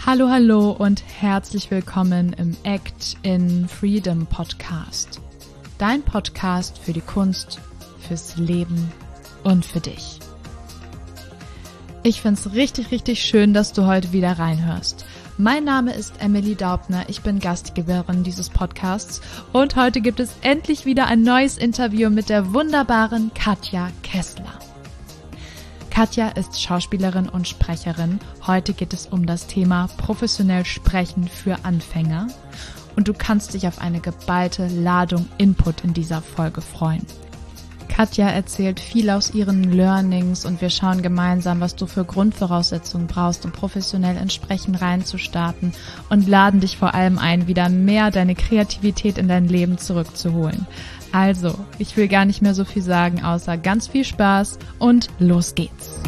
Hallo, hallo und herzlich willkommen im Act in Freedom Podcast. Dein Podcast für die Kunst, fürs Leben und für dich. Ich find's richtig schön, dass du heute wieder reinhörst. Mein Name ist Emily Daubner, ich bin Gastgeberin dieses Podcasts und heute gibt es endlich wieder ein neues Interview mit der wunderbaren Katja Kessler. Katja ist Schauspielerin und Sprecherin. Heute geht es um das Thema professionell sprechen für Anfänger. Und du kannst dich auf eine geballte Ladung Input in dieser Folge freuen. Katja erzählt viel aus ihren Learnings und wir schauen gemeinsam, was du für Grundvoraussetzungen brauchst, um professionell ins Sprechen reinzustarten und laden dich vor allem ein, wieder mehr deine Kreativität in dein Leben zurückzuholen. Also, ich will gar nicht mehr so viel sagen, außer ganz viel Spaß und los geht's.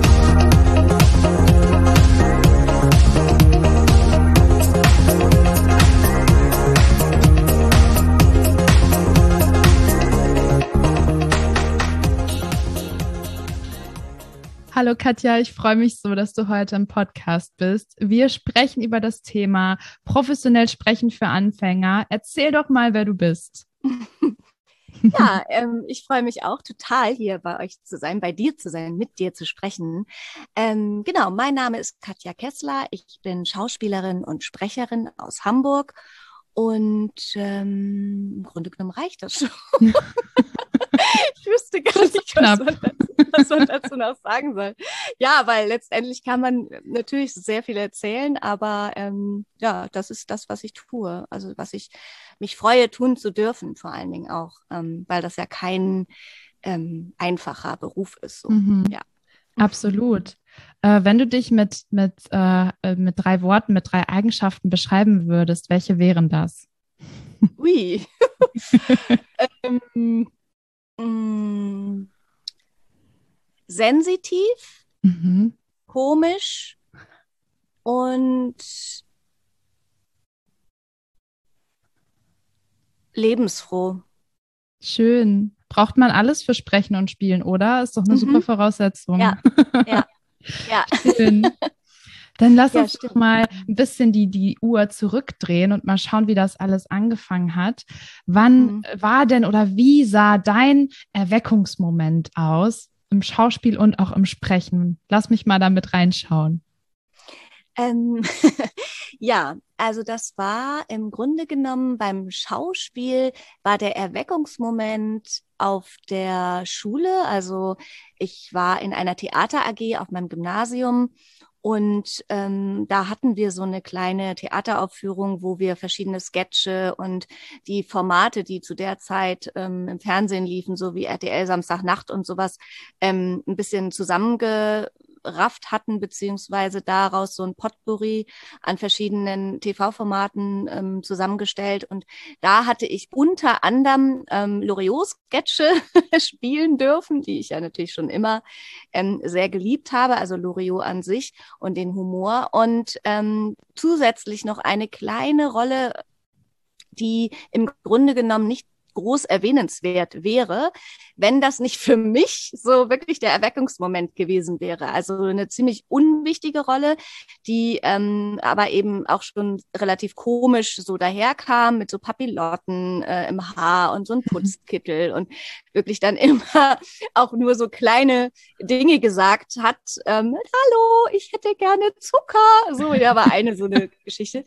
Hallo Katja, ich freue mich so, dass du heute im Podcast bist. Wir sprechen über das Thema professionell sprechen für Anfänger. Erzähl doch mal, wer du bist. Ja, ich freue mich auch total, hier bei euch zu sein, bei dir zu sein, mit dir zu sprechen. Genau, mein Name ist Katja Kessler. Ich bin Schauspielerin und Sprecherin aus Hamburg und im Grunde genommen reicht das schon. Ich wüsste gar nicht, was man dazu noch sagen soll. Ja, weil letztendlich kann man natürlich sehr viel erzählen, aber ja, das ist das, was ich tue. Also was ich mich freue, tun zu dürfen, vor allen Dingen auch, weil das ja kein einfacher Beruf ist. So. Ja. Absolut. Wenn du dich mit 3 Worten, mit 3 Eigenschaften beschreiben würdest, welche wären das? Ui. Sensitiv, komisch und lebensfroh. Schön. Braucht man alles für Sprechen und Spielen, oder? Ist doch eine super Voraussetzung. Ja. Schön. Dann lass uns stimmt. doch mal ein bisschen die Uhr zurückdrehen und mal schauen, wie das alles angefangen hat. Wann war denn oder wie sah dein Erweckungsmoment aus im Schauspiel und auch im Sprechen? Lass mich mal damit reinschauen. Ja, also das war im Grunde genommen beim Schauspiel war der Erweckungsmoment auf der Schule. Also ich war in einer Theater AG auf meinem Gymnasium und da hatten wir so eine kleine Theateraufführung, wo wir verschiedene Sketche und die Formate, die zu der Zeit im Fernsehen liefen, so wie RTL Samstagnacht und sowas, ein bisschen zusammengerafft hatten, beziehungsweise daraus so ein Potpourri an verschiedenen TV-Formaten zusammengestellt. Und da hatte ich unter anderem Loriot-Sketche spielen dürfen, die ich ja natürlich schon immer sehr geliebt habe, also Loriot an sich und den Humor. Und zusätzlich noch eine kleine Rolle, die im Grunde genommen nicht groß erwähnenswert wäre, wenn das nicht für mich so wirklich der Erweckungsmoment gewesen wäre. Also eine ziemlich unwichtige Rolle, die aber eben auch schon relativ komisch so daherkam mit so Papillotten im Haar und so ein Putzkittel und wirklich dann immer auch nur so kleine Dinge gesagt hat. Hallo, ich hätte gerne Zucker. So, ja, war so eine Geschichte.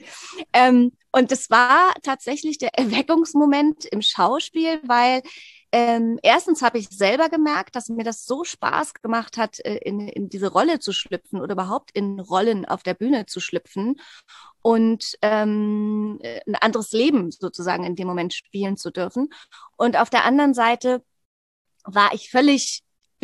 Und das war tatsächlich der Erweckungsmoment im Schauspiel, weil erstens habe ich selber gemerkt, dass mir das so Spaß gemacht hat, in diese Rolle zu schlüpfen oder überhaupt in Rollen auf der Bühne zu schlüpfen und ein anderes Leben sozusagen in dem Moment spielen zu dürfen. Und auf der anderen Seite war ich völlig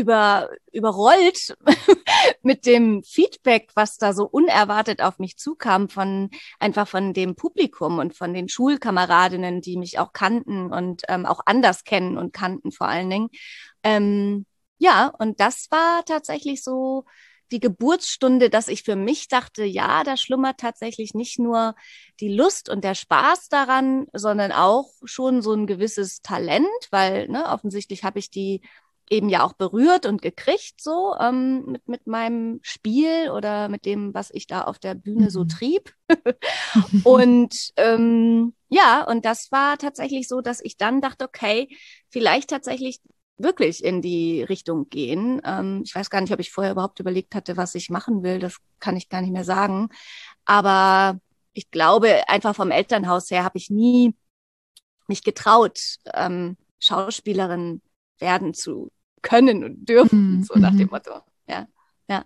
überrollt mit dem Feedback, was da so unerwartet auf mich zukam, einfach von dem Publikum und von den Schulkameradinnen, die mich auch kannten und auch anders kennen und kannten vor allen Dingen. Ja, und das war tatsächlich so die Geburtsstunde, dass ich für mich dachte, ja, da schlummert tatsächlich nicht nur die Lust und der Spaß daran, sondern auch schon so ein gewisses Talent, weil offensichtlich habe ich die eben ja auch berührt und gekriegt so mit meinem Spiel oder mit dem, was ich da auf der Bühne so trieb. Und ja, und das war tatsächlich so, dass ich dann dachte, okay, vielleicht tatsächlich wirklich in die Richtung gehen. Ich weiß gar nicht, ob ich vorher überhaupt überlegt hatte, was ich machen will. Das kann ich gar nicht mehr sagen. Aber ich glaube, einfach vom Elternhaus her habe ich nie mich getraut, Schauspielerin werden zu können und dürfen, so nach dem Motto. Ja, ja.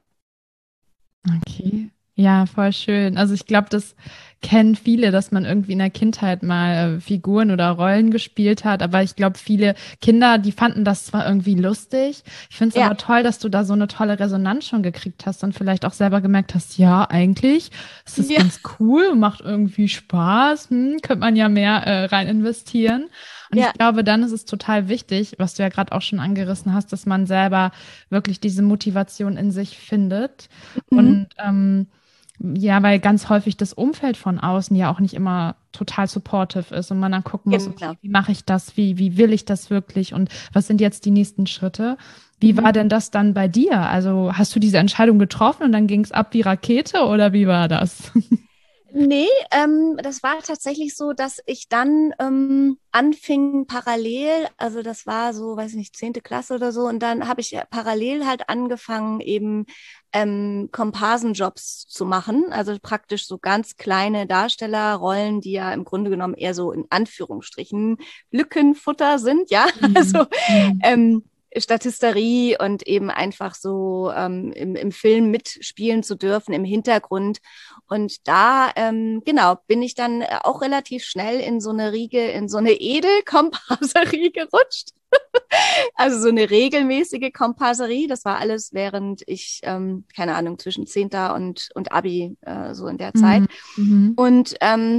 Okay. Ja, voll schön. Also ich glaube, das kennen viele, dass man irgendwie in der Kindheit mal Figuren oder Rollen gespielt hat. Aber ich glaube, viele Kinder, die fanden das zwar irgendwie lustig. Ich finde es Ja, aber toll, dass du da so eine tolle Resonanz schon gekriegt hast und vielleicht auch selber gemerkt hast, ja, eigentlich ist das ja, ganz cool, macht irgendwie Spaß, könnte man ja mehr rein investieren. Und ich ja. glaube, dann ist es total wichtig, was du ja gerade auch schon angerissen hast, dass man selber wirklich diese Motivation in sich findet. Mhm. Und ja, weil ganz häufig das Umfeld von außen ja auch nicht immer total supportive ist und man dann gucken muss, okay, Genau. wie mache ich das, wie will ich das wirklich und was sind jetzt die nächsten Schritte? Wie Mhm. war denn das dann bei dir? Also hast du diese Entscheidung getroffen und dann ging es ab wie Rakete oder wie war das? Nee, das war tatsächlich so, dass ich dann anfing parallel, also das war so, weiß ich nicht, 10. Klasse oder so, und dann habe ich parallel halt angefangen, eben Komparsenjobs zu machen, also praktisch so ganz kleine Darstellerrollen, die ja im Grunde genommen eher so in Anführungsstrichen Lückenfutter sind, ja, Mhm. also Mhm. ähm, Statisterie und eben einfach so im Film mitspielen zu dürfen, im Hintergrund. Und da, genau, bin ich dann auch relativ schnell in so eine Riege, in so eine Edelkomparserie gerutscht. Also so eine regelmäßige Komparserie. Das war alles, während ich, keine Ahnung, zwischen Zehnter und Abi, so in der Zeit. Mhm. Mhm. Und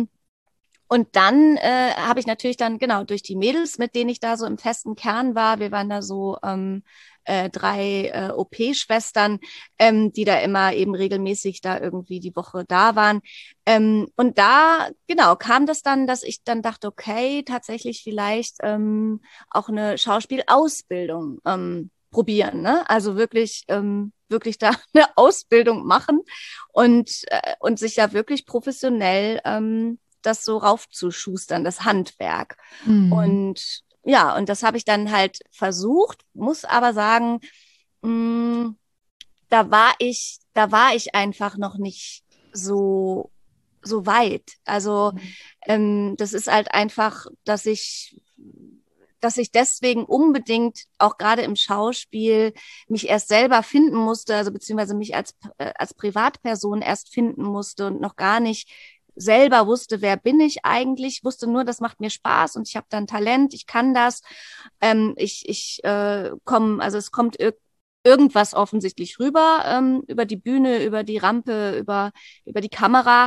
und dann habe ich natürlich dann, genau, durch die Mädels, mit denen ich da so im festen Kern war, wir waren da so 3 OP-Schwestern, die da immer eben regelmäßig da irgendwie die Woche da waren. Und da, genau, kam das dann, dass ich dann dachte, okay, tatsächlich vielleicht auch eine Schauspielausbildung probieren, ne? Also wirklich, wirklich da eine Ausbildung machen und sich ja wirklich professionell das so raufzuschustern, das Handwerk. Mhm. Und ja, und das habe ich dann halt versucht, muss aber sagen, mh, da war ich einfach noch nicht so, so weit. Also das ist halt einfach, dass ich deswegen unbedingt auch gerade im Schauspiel mich erst selber finden musste, also beziehungsweise mich als Privatperson erst finden musste und noch gar nicht selber wusste, wer bin ich eigentlich, wusste nur, das macht mir Spaß und ich habe dann Talent, ich kann das, ich komme, also es kommt irgendwas offensichtlich rüber, über die Bühne, über die Rampe, über die Kamera.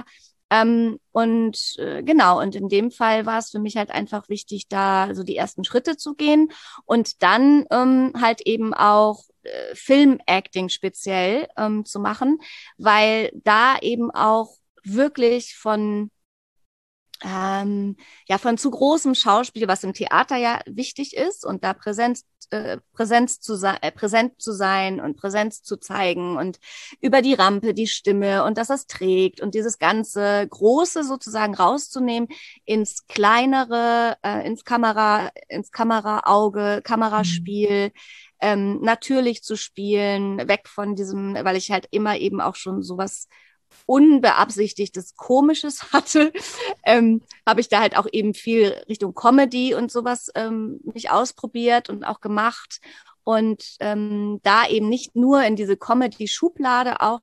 Und genau, und in dem Fall war es für mich halt einfach wichtig, da so die ersten Schritte zu gehen und dann halt eben auch Filmacting speziell zu machen, weil da eben auch wirklich ja, von zu großem Schauspiel, was im Theater ja wichtig ist und da präsent zu sein und Präsenz zu zeigen und über die Rampe die Stimme und dass das trägt und dieses ganze Große sozusagen rauszunehmen ins kleinere, ins Kameraauge, Mhm. Kameraspiel, natürlich zu spielen, weg von diesem, weil ich halt immer eben auch schon sowas unbeabsichtigtes Komisches hatte, habe ich da halt auch eben viel Richtung Comedy und sowas mich ausprobiert und auch gemacht. Und da eben nicht nur in diese Comedy-Schublade auch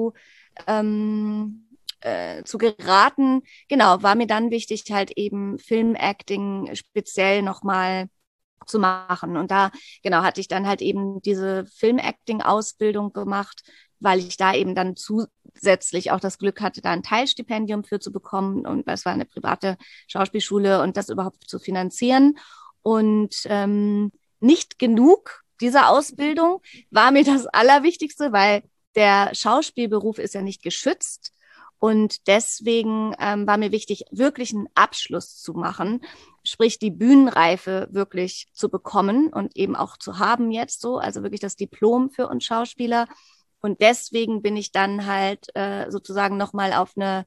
zu geraten, genau, war mir dann wichtig, halt eben Filmacting speziell nochmal zu machen. Und da, genau, hatte ich dann halt eben diese Filmacting-Ausbildung gemacht, weil ich da eben dann zusätzlich auch das Glück hatte, da ein Teilstipendium für zu bekommen. Und das war eine private Schauspielschule und das überhaupt zu finanzieren. Und nicht genug dieser Ausbildung war mir das Allerwichtigste, weil der Schauspielberuf ist ja nicht geschützt. Und deswegen war mir wichtig, wirklich einen Abschluss zu machen, sprich die Bühnenreife wirklich zu bekommen und eben auch zu haben jetzt so, also wirklich das Diplom für uns Schauspieler. Und deswegen bin ich dann halt sozusagen nochmal auf eine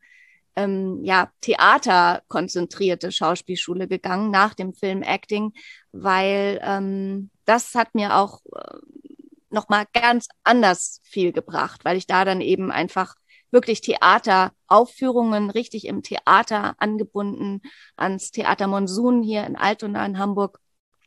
theaterkonzentrierte Schauspielschule gegangen nach dem Film Acting, weil das hat mir auch nochmal ganz anders viel gebracht, weil ich da dann eben einfach wirklich Theateraufführungen richtig im Theater angebunden ans Theater Monsun hier in Altona in Hamburg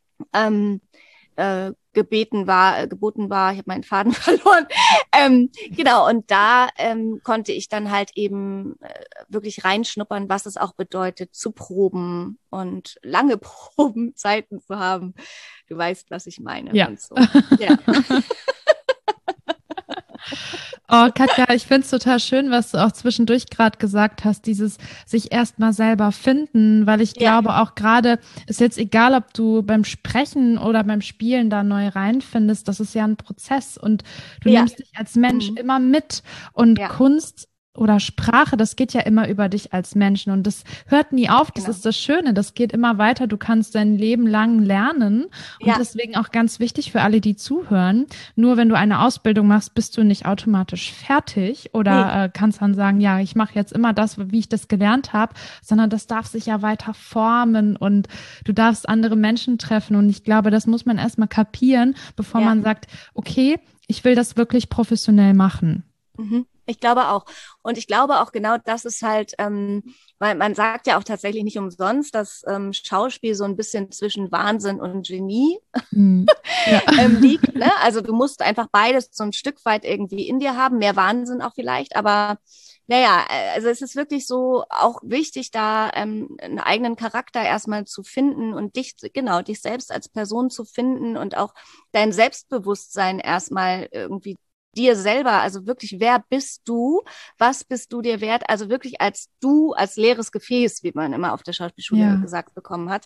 geboten war, ich habe meinen Faden verloren. Genau, und da konnte ich dann halt eben wirklich reinschnuppern, was es auch bedeutet, zu proben und lange Probenzeiten zu haben. Du weißt, was ich meine. Ja. Und so. Ja. Oh, Katja, ich finde es total schön, was du auch zwischendurch gerade gesagt hast, dieses sich erstmal selber finden, weil ich glaube auch gerade, ist jetzt egal, ob du beim Sprechen oder beim Spielen da neu reinfindest, das ist ja ein Prozess und du nimmst dich als Mensch immer mit und Kunst oder Sprache, das geht ja immer über dich als Menschen und das hört nie auf, das ist das Schöne, das geht immer weiter, du kannst dein Leben lang lernen und deswegen auch ganz wichtig für alle, die zuhören, nur wenn du eine Ausbildung machst, bist du nicht automatisch fertig oder kannst dann sagen, ja, ich mache jetzt immer das, wie ich das gelernt habe, sondern das darf sich ja weiter formen und du darfst andere Menschen treffen und ich glaube, das muss man erstmal kapieren, bevor man sagt, okay, ich will das wirklich professionell machen. Ich glaube auch. Und ich glaube auch genau, das ist halt, weil man sagt ja auch tatsächlich nicht umsonst, dass Schauspiel so ein bisschen zwischen Wahnsinn und Genie liegt. Ne? Also du musst einfach beides so ein Stück weit irgendwie in dir haben, mehr Wahnsinn auch vielleicht, aber naja, also es ist wirklich so auch wichtig, da einen eigenen Charakter erstmal zu finden und dich selbst als Person zu finden und auch dein Selbstbewusstsein erstmal irgendwie dir selber, also wirklich, wer bist du, was bist du dir wert, also wirklich als du, als leeres Gefäß, wie man immer auf der Schauspielschule gesagt bekommen hat.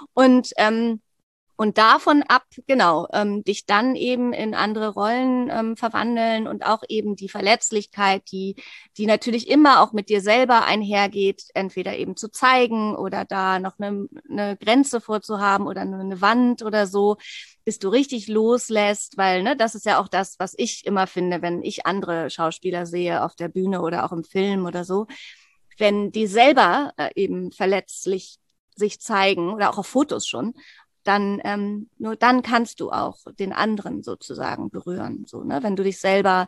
Und davon ab, dich dann eben in andere Rollen verwandeln und auch eben die Verletzlichkeit, die natürlich immer auch mit dir selber einhergeht, entweder eben zu zeigen oder da noch eine Grenze vorzuhaben oder eine Wand oder so, bis du richtig loslässt, weil das ist ja auch das, was ich immer finde, wenn ich andere Schauspieler sehe auf der Bühne oder auch im Film oder so, wenn die selber eben verletzlich sich zeigen oder auch auf Fotos schon, dann nur dann kannst du auch den anderen sozusagen berühren. So, ne? Wenn du dich selber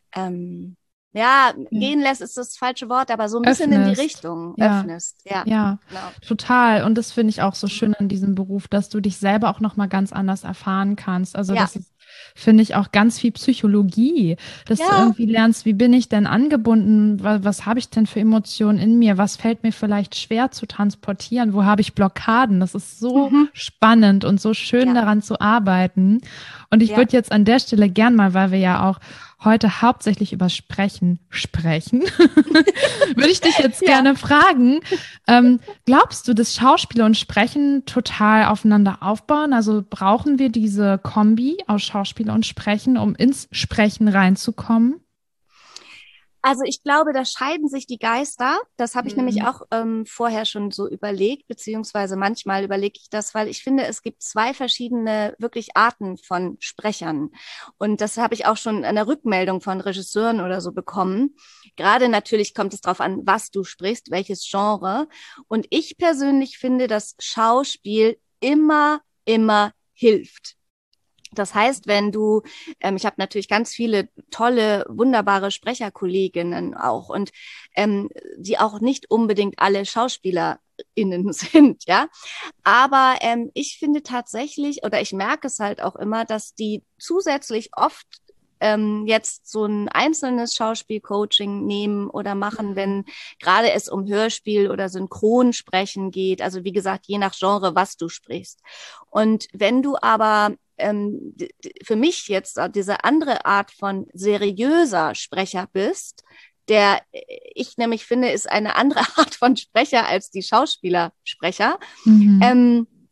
gehen lässt, ist das falsche Wort, aber so ein bisschen in die Richtung öffnest. Ja, genau. Total. Und das finde ich auch so schön an diesem Beruf, dass du dich selber auch nochmal ganz anders erfahren kannst. Also das ist, finde ich, auch ganz viel Psychologie, dass du irgendwie lernst, wie bin ich denn angebunden, was habe ich denn für Emotionen in mir, was fällt mir vielleicht schwer zu transportieren, wo habe ich Blockaden. Das ist so spannend und so schön daran zu arbeiten. Und ich würde jetzt an der Stelle gern mal, weil wir ja auch heute hauptsächlich über sprechen, würde ich dich jetzt gerne fragen, glaubst du, dass Schauspiel und Sprechen total aufeinander aufbauen? Also brauchen wir diese Kombi aus Schauspiel und Sprechen, um ins Sprechen reinzukommen? Also ich glaube, da scheiden sich die Geister. Das habe ich nämlich auch vorher schon so überlegt, beziehungsweise manchmal überlege ich das, weil ich finde, es gibt zwei verschiedene wirklich Arten von Sprechern. Und das habe ich auch schon in der Rückmeldung von Regisseuren oder so bekommen. Gerade natürlich kommt es darauf an, was du sprichst, welches Genre. Und ich persönlich finde, dass Schauspiel immer hilft. Das heißt, wenn du, ich habe natürlich ganz viele tolle, wunderbare Sprecherkolleginnen auch und die auch nicht unbedingt alle SchauspielerInnen sind, ja. Aber ich finde tatsächlich, oder ich merke es halt auch immer, dass die zusätzlich oft jetzt so ein einzelnes Schauspielcoaching nehmen oder machen, wenn gerade es um Hörspiel oder Synchronsprechen geht. Also wie gesagt, je nach Genre, was du sprichst. Und wenn du aber für mich jetzt diese andere Art von seriöser Sprecher bist, der ich nämlich finde, ist eine andere Art von Sprecher als die Schauspielersprecher,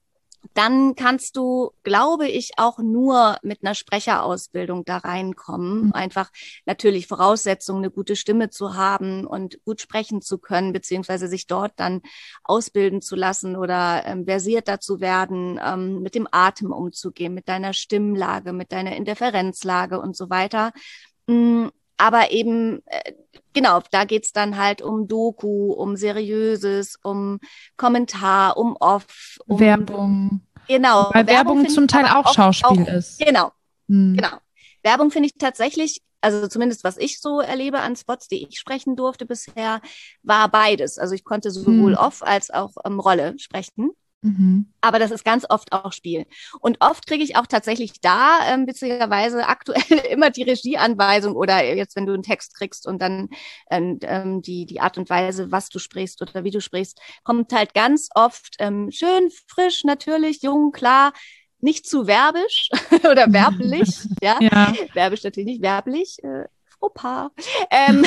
dann kannst du, glaube ich, auch nur mit einer Sprecherausbildung da reinkommen. Einfach natürlich Voraussetzung, eine gute Stimme zu haben und gut sprechen zu können, beziehungsweise sich dort dann ausbilden zu lassen oder versierter zu werden, mit dem Atem umzugehen, mit deiner Stimmlage, mit deiner Interferenzlage und so weiter. Aber eben, genau, da geht's dann halt um Doku, um Seriöses, um Kommentar, um Off, um Werbung. genau, Wobei Werbung Werbung finde ich zum Teil aber auch oft Schauspiel auch, ist. genau, Hm. genau. Werbung finde ich tatsächlich, also zumindest was ich so erlebe an Spots, die ich sprechen durfte bisher, war beides. Also ich konnte sowohl Hm. Off als auch Rolle sprechen. Mhm. Aber das ist ganz oft auch Spiel. Und oft kriege ich auch tatsächlich da, witzigerweise, aktuell immer die Regieanweisung oder jetzt, wenn du einen Text kriegst und dann die Art und Weise, was du sprichst oder wie du sprichst, kommt halt ganz oft schön frisch, natürlich, jung, klar, nicht zu werbisch oder werblich, ja. Ja. Werbisch natürlich nicht, werblich, Fauxpas. Ähm,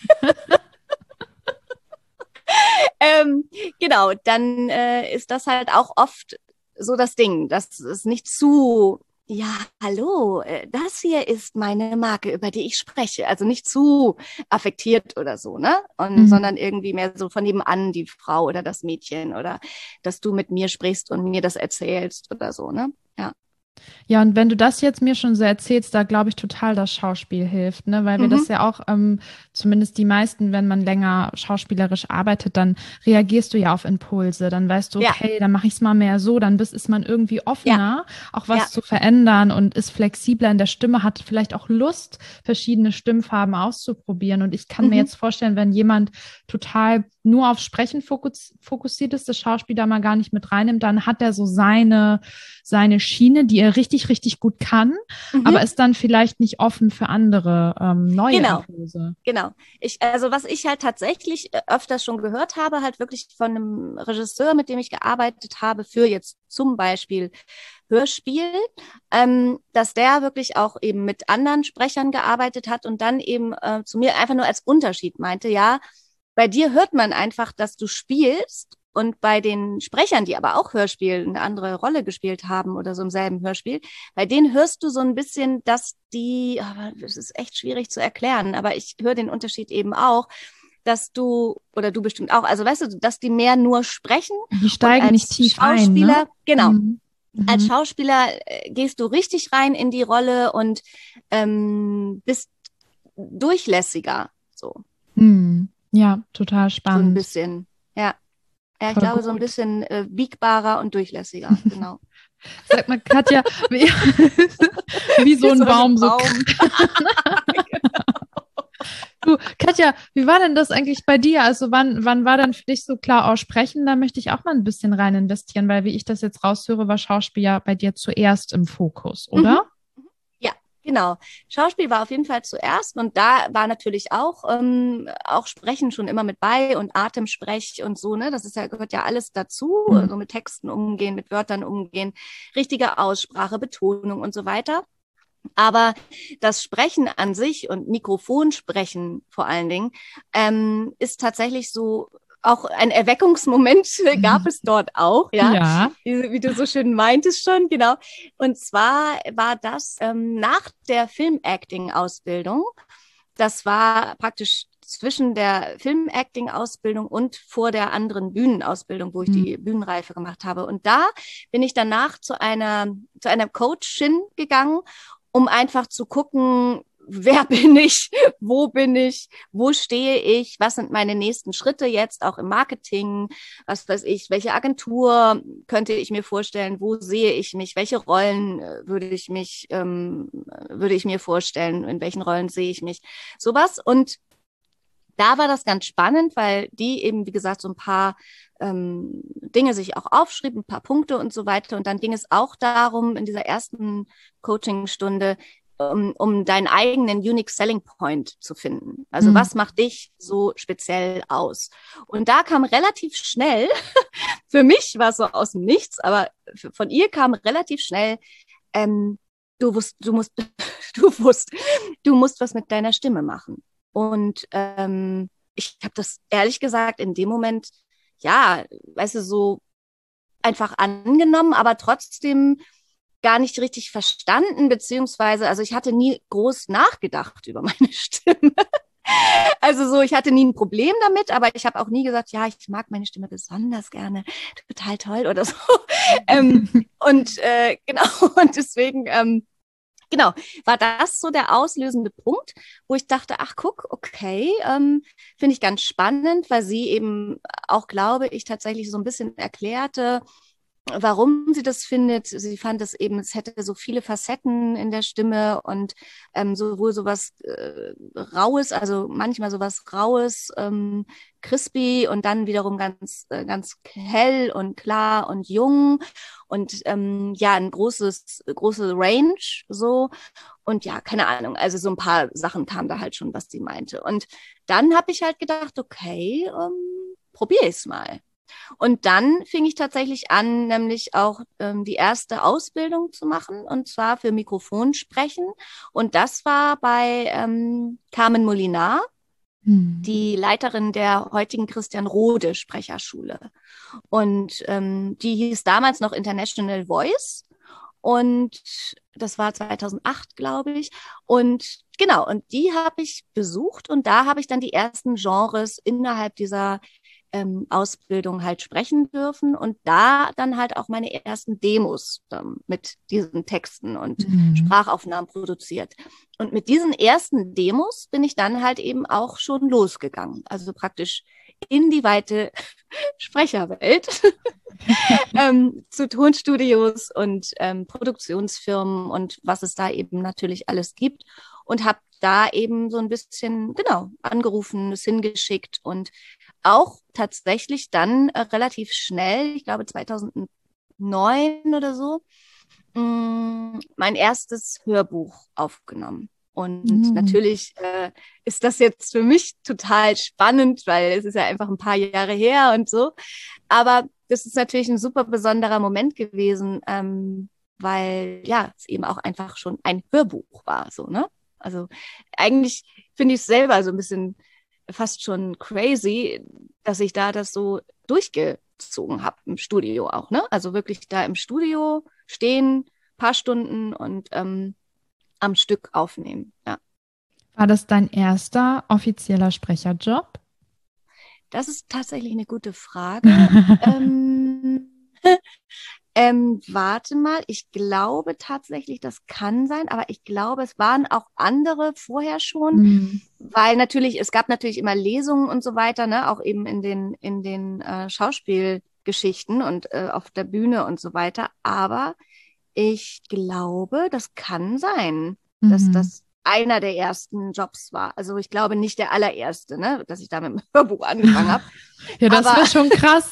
genau, dann ist das halt auch oft so das Ding, dass es nicht zu, ja, hallo, das hier ist meine Marke, über die ich spreche. Also nicht zu affektiert oder so, ne? Und, Mhm. sondern irgendwie mehr so von nebenan die Frau oder das Mädchen oder dass du mit mir sprichst und mir das erzählst oder so, ne? Ja. Ja, und wenn du das jetzt mir schon so erzählst, da glaube ich total, dass Schauspiel hilft, ne? Weil wir das Mhm. ja auch, zumindest die meisten, wenn man länger schauspielerisch arbeitet, dann reagierst du ja auf Impulse. Dann weißt du, Ja, okay, dann mache ich es mal mehr so, dann ist man irgendwie ja, offener, auch ja. was zu verändern und ist flexibler in der Stimme, hat vielleicht auch Lust, verschiedene Stimmfarben auszuprobieren. Und ich kann mir Mhm. jetzt vorstellen, wenn jemand total nur auf Sprechen fokussiert ist, das Schauspiel da mal gar nicht mit reinnimmt, dann hat er so seine Schiene, die er richtig, richtig gut kann, Mhm. aber ist dann vielleicht nicht offen für andere neue Genau. Impulse. Genau. Also was ich halt tatsächlich öfters schon gehört habe, halt wirklich von einem Regisseur, mit dem ich gearbeitet habe, für jetzt zum Beispiel Hörspiel, dass der wirklich auch eben mit anderen Sprechern gearbeitet hat und dann eben zu mir einfach nur als Unterschied meinte, ja, bei dir hört man einfach, dass du spielst. Und bei den Sprechern, die aber auch Hörspiel eine andere Rolle gespielt haben oder so im selben Hörspiel, bei denen hörst du so ein bisschen, dass die, aber das ist echt schwierig zu erklären, aber ich höre den Unterschied eben auch, dass du, oder du bestimmt auch, also weißt du, dass die mehr nur sprechen Die und steigen nicht als tief ein, ne? Schauspieler, genau, Mhm. als Mhm. Schauspieler gehst du richtig rein in die Rolle und bist durchlässiger, so, Ja, total so ein spannend. bisschen, ja. Ja, ich Voll glaube, so ein gut. bisschen biegbarer und durchlässiger, genau. Sag mal, Katja, wie so Wie ein so ein Baum, so. Baum. Du, Katja, wie war denn das eigentlich bei dir? Also wann war dann für dich so klar, aussprechen, da möchte ich auch mal ein bisschen rein investieren, weil wie ich das jetzt raushöre, war Schauspiel ja bei dir zuerst im Fokus, Mhm. oder? Ja, genau. Schauspiel war auf jeden Fall zuerst und da war natürlich auch Sprechen schon immer mit bei und Atemsprech und so, ne? Das ist ja, gehört ja alles dazu, Mhm. also mit Texten umgehen, mit Wörtern umgehen, richtige Aussprache, Betonung und so weiter. Aber das Sprechen an sich und Mikrofonsprechen vor allen Dingen ist tatsächlich so auch ein Erweckungsmoment gab es dort auch, ja, Ja. wie du so schön meintest schon, genau. Und zwar war das nach der Film-Acting-Ausbildung. Das war praktisch zwischen der Film-Acting-Ausbildung und vor der anderen Bühnenausbildung, wo ich Mhm. die Bühnenreife gemacht habe. Und da bin ich danach zu einer Coachin gegangen, um einfach zu gucken, wer bin ich, wo stehe ich, was sind meine nächsten Schritte jetzt auch im Marketing, was weiß ich, welche Agentur könnte ich mir vorstellen, wo sehe ich mich, welche Rollen würde ich mir vorstellen, in welchen Rollen sehe ich mich, sowas. Und da war das ganz spannend, weil die eben, wie gesagt, so ein paar Dinge sich auch aufschrieb, ein paar Punkte und so weiter. Und dann ging es auch darum, in dieser ersten Coachingstunde, um deinen eigenen Unique Selling Point zu finden. Also Mhm. was macht dich so speziell aus? Und da kam relativ schnell, für mich war es so aus dem Nichts, aber von ihr kam relativ schnell, ähm, du musst, du musst was mit deiner Stimme machen. Und ich habe das ehrlich gesagt in dem Moment, ja, weißt du, so einfach angenommen, aber trotzdem gar nicht richtig verstanden, beziehungsweise, also ich hatte nie groß nachgedacht über meine Stimme. Also so, ich hatte nie ein Problem damit, aber ich habe auch nie gesagt, ja, ich mag meine Stimme besonders gerne, total toll oder so. Genau, und deswegen, genau, war das so der auslösende Punkt, wo ich dachte, ach guck, okay, finde ich ganz spannend, weil sie eben auch, glaube ich, tatsächlich so ein bisschen erklärte, warum sie das findet. Sie fand es eben, es hätte so viele Facetten in der Stimme und sowohl sowas Raues, also manchmal sowas Raues, crispy und dann wiederum ganz hell und klar und jung und ja, ein große Range so. Und ja, keine Ahnung, also so ein paar Sachen kamen da halt schon, was sie meinte. Und dann habe ich halt gedacht, okay, probiere ich es mal. Und dann fing ich tatsächlich an, nämlich auch die erste Ausbildung zu machen, und zwar für Mikrofonsprechen. Und das war bei Carmen Molinar, die Leiterin der heutigen Christian Rode Sprecherschule. Und die hieß damals noch International Voice. Und das war 2008, glaube ich. Und genau, und die habe ich besucht und da habe ich dann die ersten Genres innerhalb dieser Ausbildung halt sprechen dürfen und da dann halt auch meine ersten Demos mit diesen Texten und Sprachaufnahmen produziert. Und mit diesen ersten Demos bin ich dann halt eben auch schon losgegangen. Also praktisch in die weite Sprecherwelt, zu Tonstudios und Produktionsfirmen und was es da eben natürlich alles gibt. Und habe da eben so ein bisschen, genau, angerufen, es hingeschickt und auch tatsächlich dann relativ schnell, ich glaube 2009 oder so, mein erstes Hörbuch aufgenommen. Und natürlich ist das jetzt für mich total spannend, weil es ist ja einfach ein paar Jahre her und so. Aber das ist natürlich ein super besonderer Moment gewesen, weil ja, es eben auch einfach schon ein Hörbuch war, so, ne? Also eigentlich finde ich es selber so ein bisschen fast schon crazy, dass ich da das so durchgezogen habe im Studio auch, ne? Also wirklich da im Studio stehen, paar Stunden und am Stück aufnehmen, ja. War das dein erster offizieller Sprecherjob? Das ist tatsächlich eine gute Frage. Warte mal, ich glaube tatsächlich, das kann sein, aber ich glaube, es waren auch andere vorher schon, weil natürlich, es gab natürlich immer Lesungen und so weiter, ne, auch eben in den Schauspielgeschichten und auf der Bühne und so weiter. Aber ich glaube, das kann sein, dass das einer der ersten Jobs war. Also ich glaube nicht der allererste, ne, dass ich da mit dem Hörbuch angefangen habe. Ja, das wäre schon krass.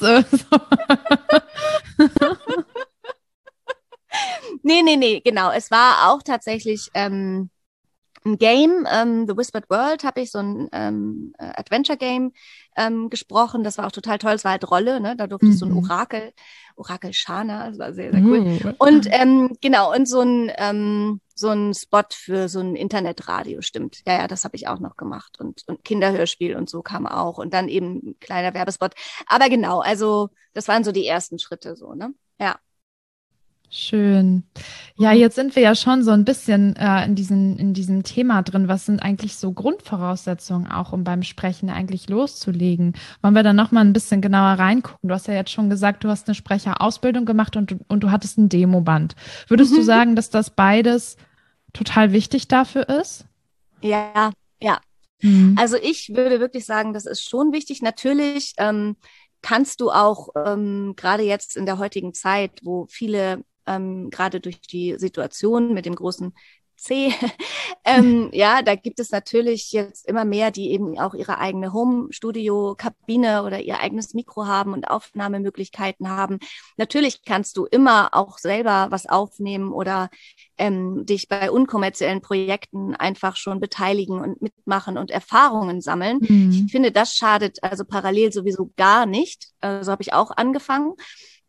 Nee, genau. Es war auch tatsächlich ein Game, The Whispered World, habe ich so ein Adventure-Game gesprochen. Das war auch total toll. Es war halt Rolle, ne? Da durfte ich so ein Orakel Shana, das war sehr, sehr cool. Und genau, und so ein Spot für so ein Internetradio, stimmt. Ja, das habe ich auch noch gemacht. Und Kinderhörspiel und so kam auch. Und dann eben ein kleiner Werbespot. Aber genau, also das waren so die ersten Schritte so, ne? Ja. Schön. Ja, jetzt sind wir ja schon so ein bisschen in diesem Thema drin. Was sind eigentlich so Grundvoraussetzungen auch, um beim Sprechen eigentlich loszulegen? Wollen wir da noch mal ein bisschen genauer reingucken? Du hast ja jetzt schon gesagt, du hast eine Sprecherausbildung gemacht und du hattest ein Demoband. Würdest du sagen, dass das beides total wichtig dafür ist? Ja. Also ich würde wirklich sagen, das ist schon wichtig. Natürlich kannst du auch gerade jetzt in der heutigen Zeit, wo viele gerade durch die Situation mit dem großen C, ja, da gibt es natürlich jetzt immer mehr, die eben auch ihre eigene Home-Studio-Kabine oder ihr eigenes Mikro haben und Aufnahmemöglichkeiten haben. Natürlich kannst du immer auch selber was aufnehmen oder dich bei unkommerziellen Projekten einfach schon beteiligen und mitmachen und Erfahrungen sammeln. Ich finde, das schadet also parallel sowieso gar nicht. So habe ich auch angefangen.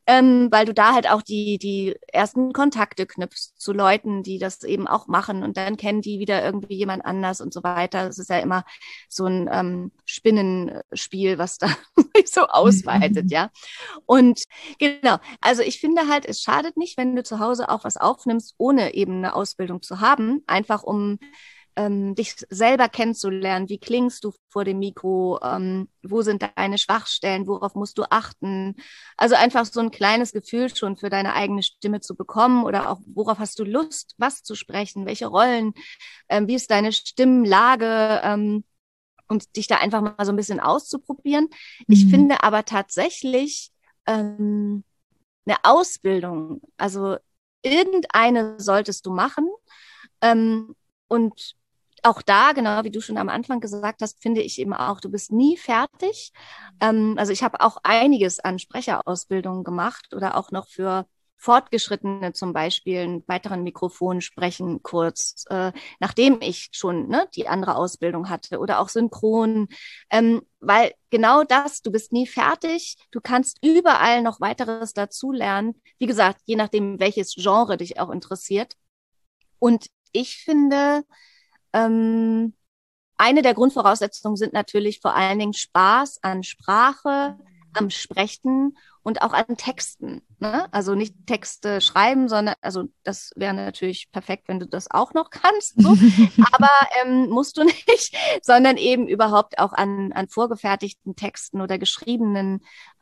weil du da halt auch die ersten Kontakte knüpfst zu Leuten, die das eben auch machen und dann kennen die wieder irgendwie jemand anders und so weiter. Es ist ja immer so ein Spinnenspiel, was da sich so ausweitet, ja. Und genau, also ich finde halt, es schadet nicht, wenn du zu Hause auch was aufnimmst, ohne eben eine Ausbildung zu haben, einfach um dich selber kennenzulernen. Wie klingst du vor dem Mikro? Wo sind deine Schwachstellen? Worauf musst du achten? Also einfach so ein kleines Gefühl schon für deine eigene Stimme zu bekommen oder auch worauf hast du Lust, was zu sprechen? Welche Rollen? Wie ist deine Stimmlage? Und dich da einfach mal so ein bisschen auszuprobieren. Ich finde aber tatsächlich eine Ausbildung, also irgendeine solltest du machen. Und auch da, genau wie du schon am Anfang gesagt hast, finde ich eben auch, du bist nie fertig. Also ich habe auch einiges an Sprecherausbildungen gemacht oder auch noch für Fortgeschrittene zum Beispiel einen weiteren Mikrofon sprechen kurz, nachdem ich schon die andere Ausbildung hatte oder auch synchron, weil genau das, du bist nie fertig, du kannst überall noch weiteres dazulernen. Wie gesagt, je nachdem, welches Genre dich auch interessiert. Und ich finde, ähm, eine der Grundvoraussetzungen sind natürlich vor allen Dingen Spaß an Sprache, am Sprechen und auch an Texten. Ne? Also nicht Texte schreiben, sondern, also das wäre natürlich perfekt, wenn du das auch noch kannst, so. Aber musst du nicht, sondern eben überhaupt auch an vorgefertigten Texten oder geschriebenen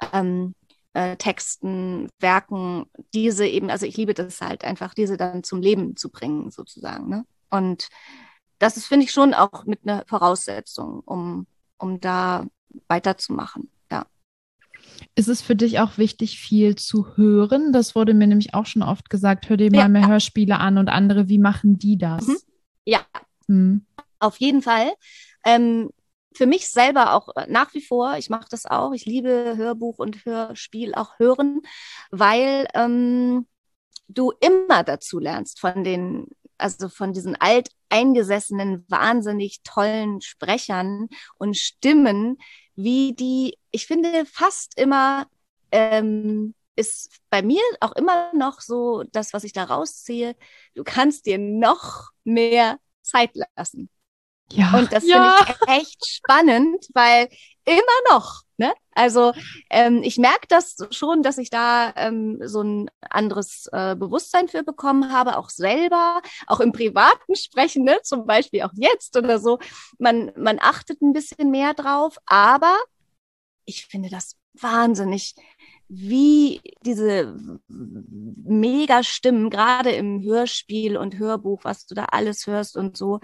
Texten, Werken, diese eben, also ich liebe das halt einfach, diese dann zum Leben zu bringen, sozusagen. Ne? Und das ist, finde ich, schon auch mit einer Voraussetzung, um da weiterzumachen. Ja. Ist es für dich auch wichtig, viel zu hören? Das wurde mir nämlich auch schon oft gesagt. Hör dir mal Ja. mehr Hörspiele an und andere, wie machen die Mhm. das? Ja, Hm. auf jeden Fall. Für mich selber auch nach wie vor, ich mache das auch, ich liebe Hörbuch und Hörspiel auch hören, weil du immer dazu lernst also von diesen alteingesessenen, wahnsinnig tollen Sprechern und Stimmen, wie die, ich finde, fast immer ist bei mir auch immer noch so das, was ich da rausziehe, du kannst dir noch mehr Zeit lassen. Ja, Und das finde ja. ich echt spannend, weil immer noch, ne? Also ich merke das schon, dass ich da so ein anderes Bewusstsein für bekommen habe, auch selber, auch im privaten Sprechen, ne? Zum Beispiel auch jetzt oder so. Man achtet ein bisschen mehr drauf, aber ich finde das wahnsinnig, wie diese Mega-Stimmen, gerade im Hörspiel und Hörbuch, was du da alles hörst und so,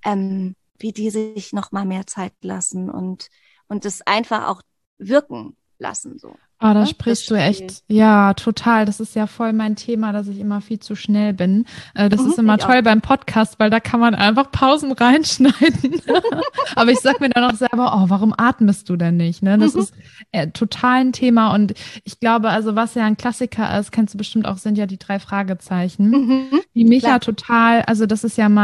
wie die sich noch mal mehr Zeit lassen und das einfach auch wirken lassen, so. Ah, da Ne? Das sprichst du Spiel. echt, ja, total. Das ist ja voll mein Thema, dass ich immer viel zu schnell bin. Das ist immer Ich auch. toll beim Podcast, weil da kann man einfach Pausen reinschneiden. Aber ich sag mir dann auch selber, oh, warum atmest du denn nicht? Ne? Das ist total ein Thema. Und ich glaube, also was ja ein Klassiker ist, kennst du bestimmt auch, sind ja die 3 Fragezeichen. Die Micha Klar. total, also das ist ja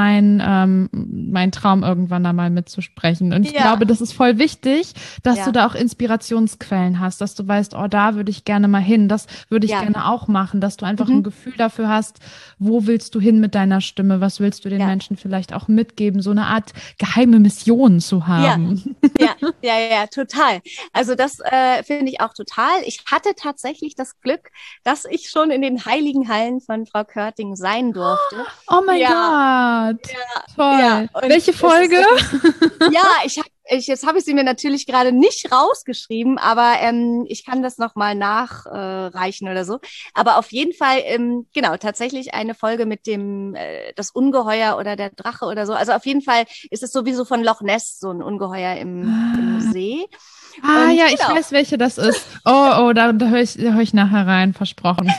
mein Traum, irgendwann da mal mitzusprechen. Und ich Ja, glaube, das ist voll wichtig, dass du ja, da auch Inspirationsquellen hast, dass du weißt, oh, da würde ich gerne mal hin, das würde ich ja, gerne auch machen, dass du einfach ein mhm. Gefühl dafür hast, wo willst du hin mit deiner Stimme, was willst du den Ja. Menschen vielleicht auch mitgeben, so eine Art geheime Mission zu Ja, haben. ja, total. Also das finde ich auch total. Ich hatte tatsächlich das Glück, dass ich schon in den heiligen Hallen von Frau Körting sein durfte. Oh mein Ja, Gott, ja. toll. Und Welche es ist Folge? wirklich, ja, jetzt habe ich sie mir natürlich gerade nicht rausgeschrieben, aber ich kann das nochmal nachreichen oder so. Aber auf jeden Fall, genau, tatsächlich eine Folge mit dem das Ungeheuer oder der Drache oder so. Also auf jeden Fall ist es sowieso von Loch Ness, so ein Ungeheuer im See. Ah, Und ja, ich genau, weiß, welche das ist. Oh, da hör ich nachher rein, versprochen.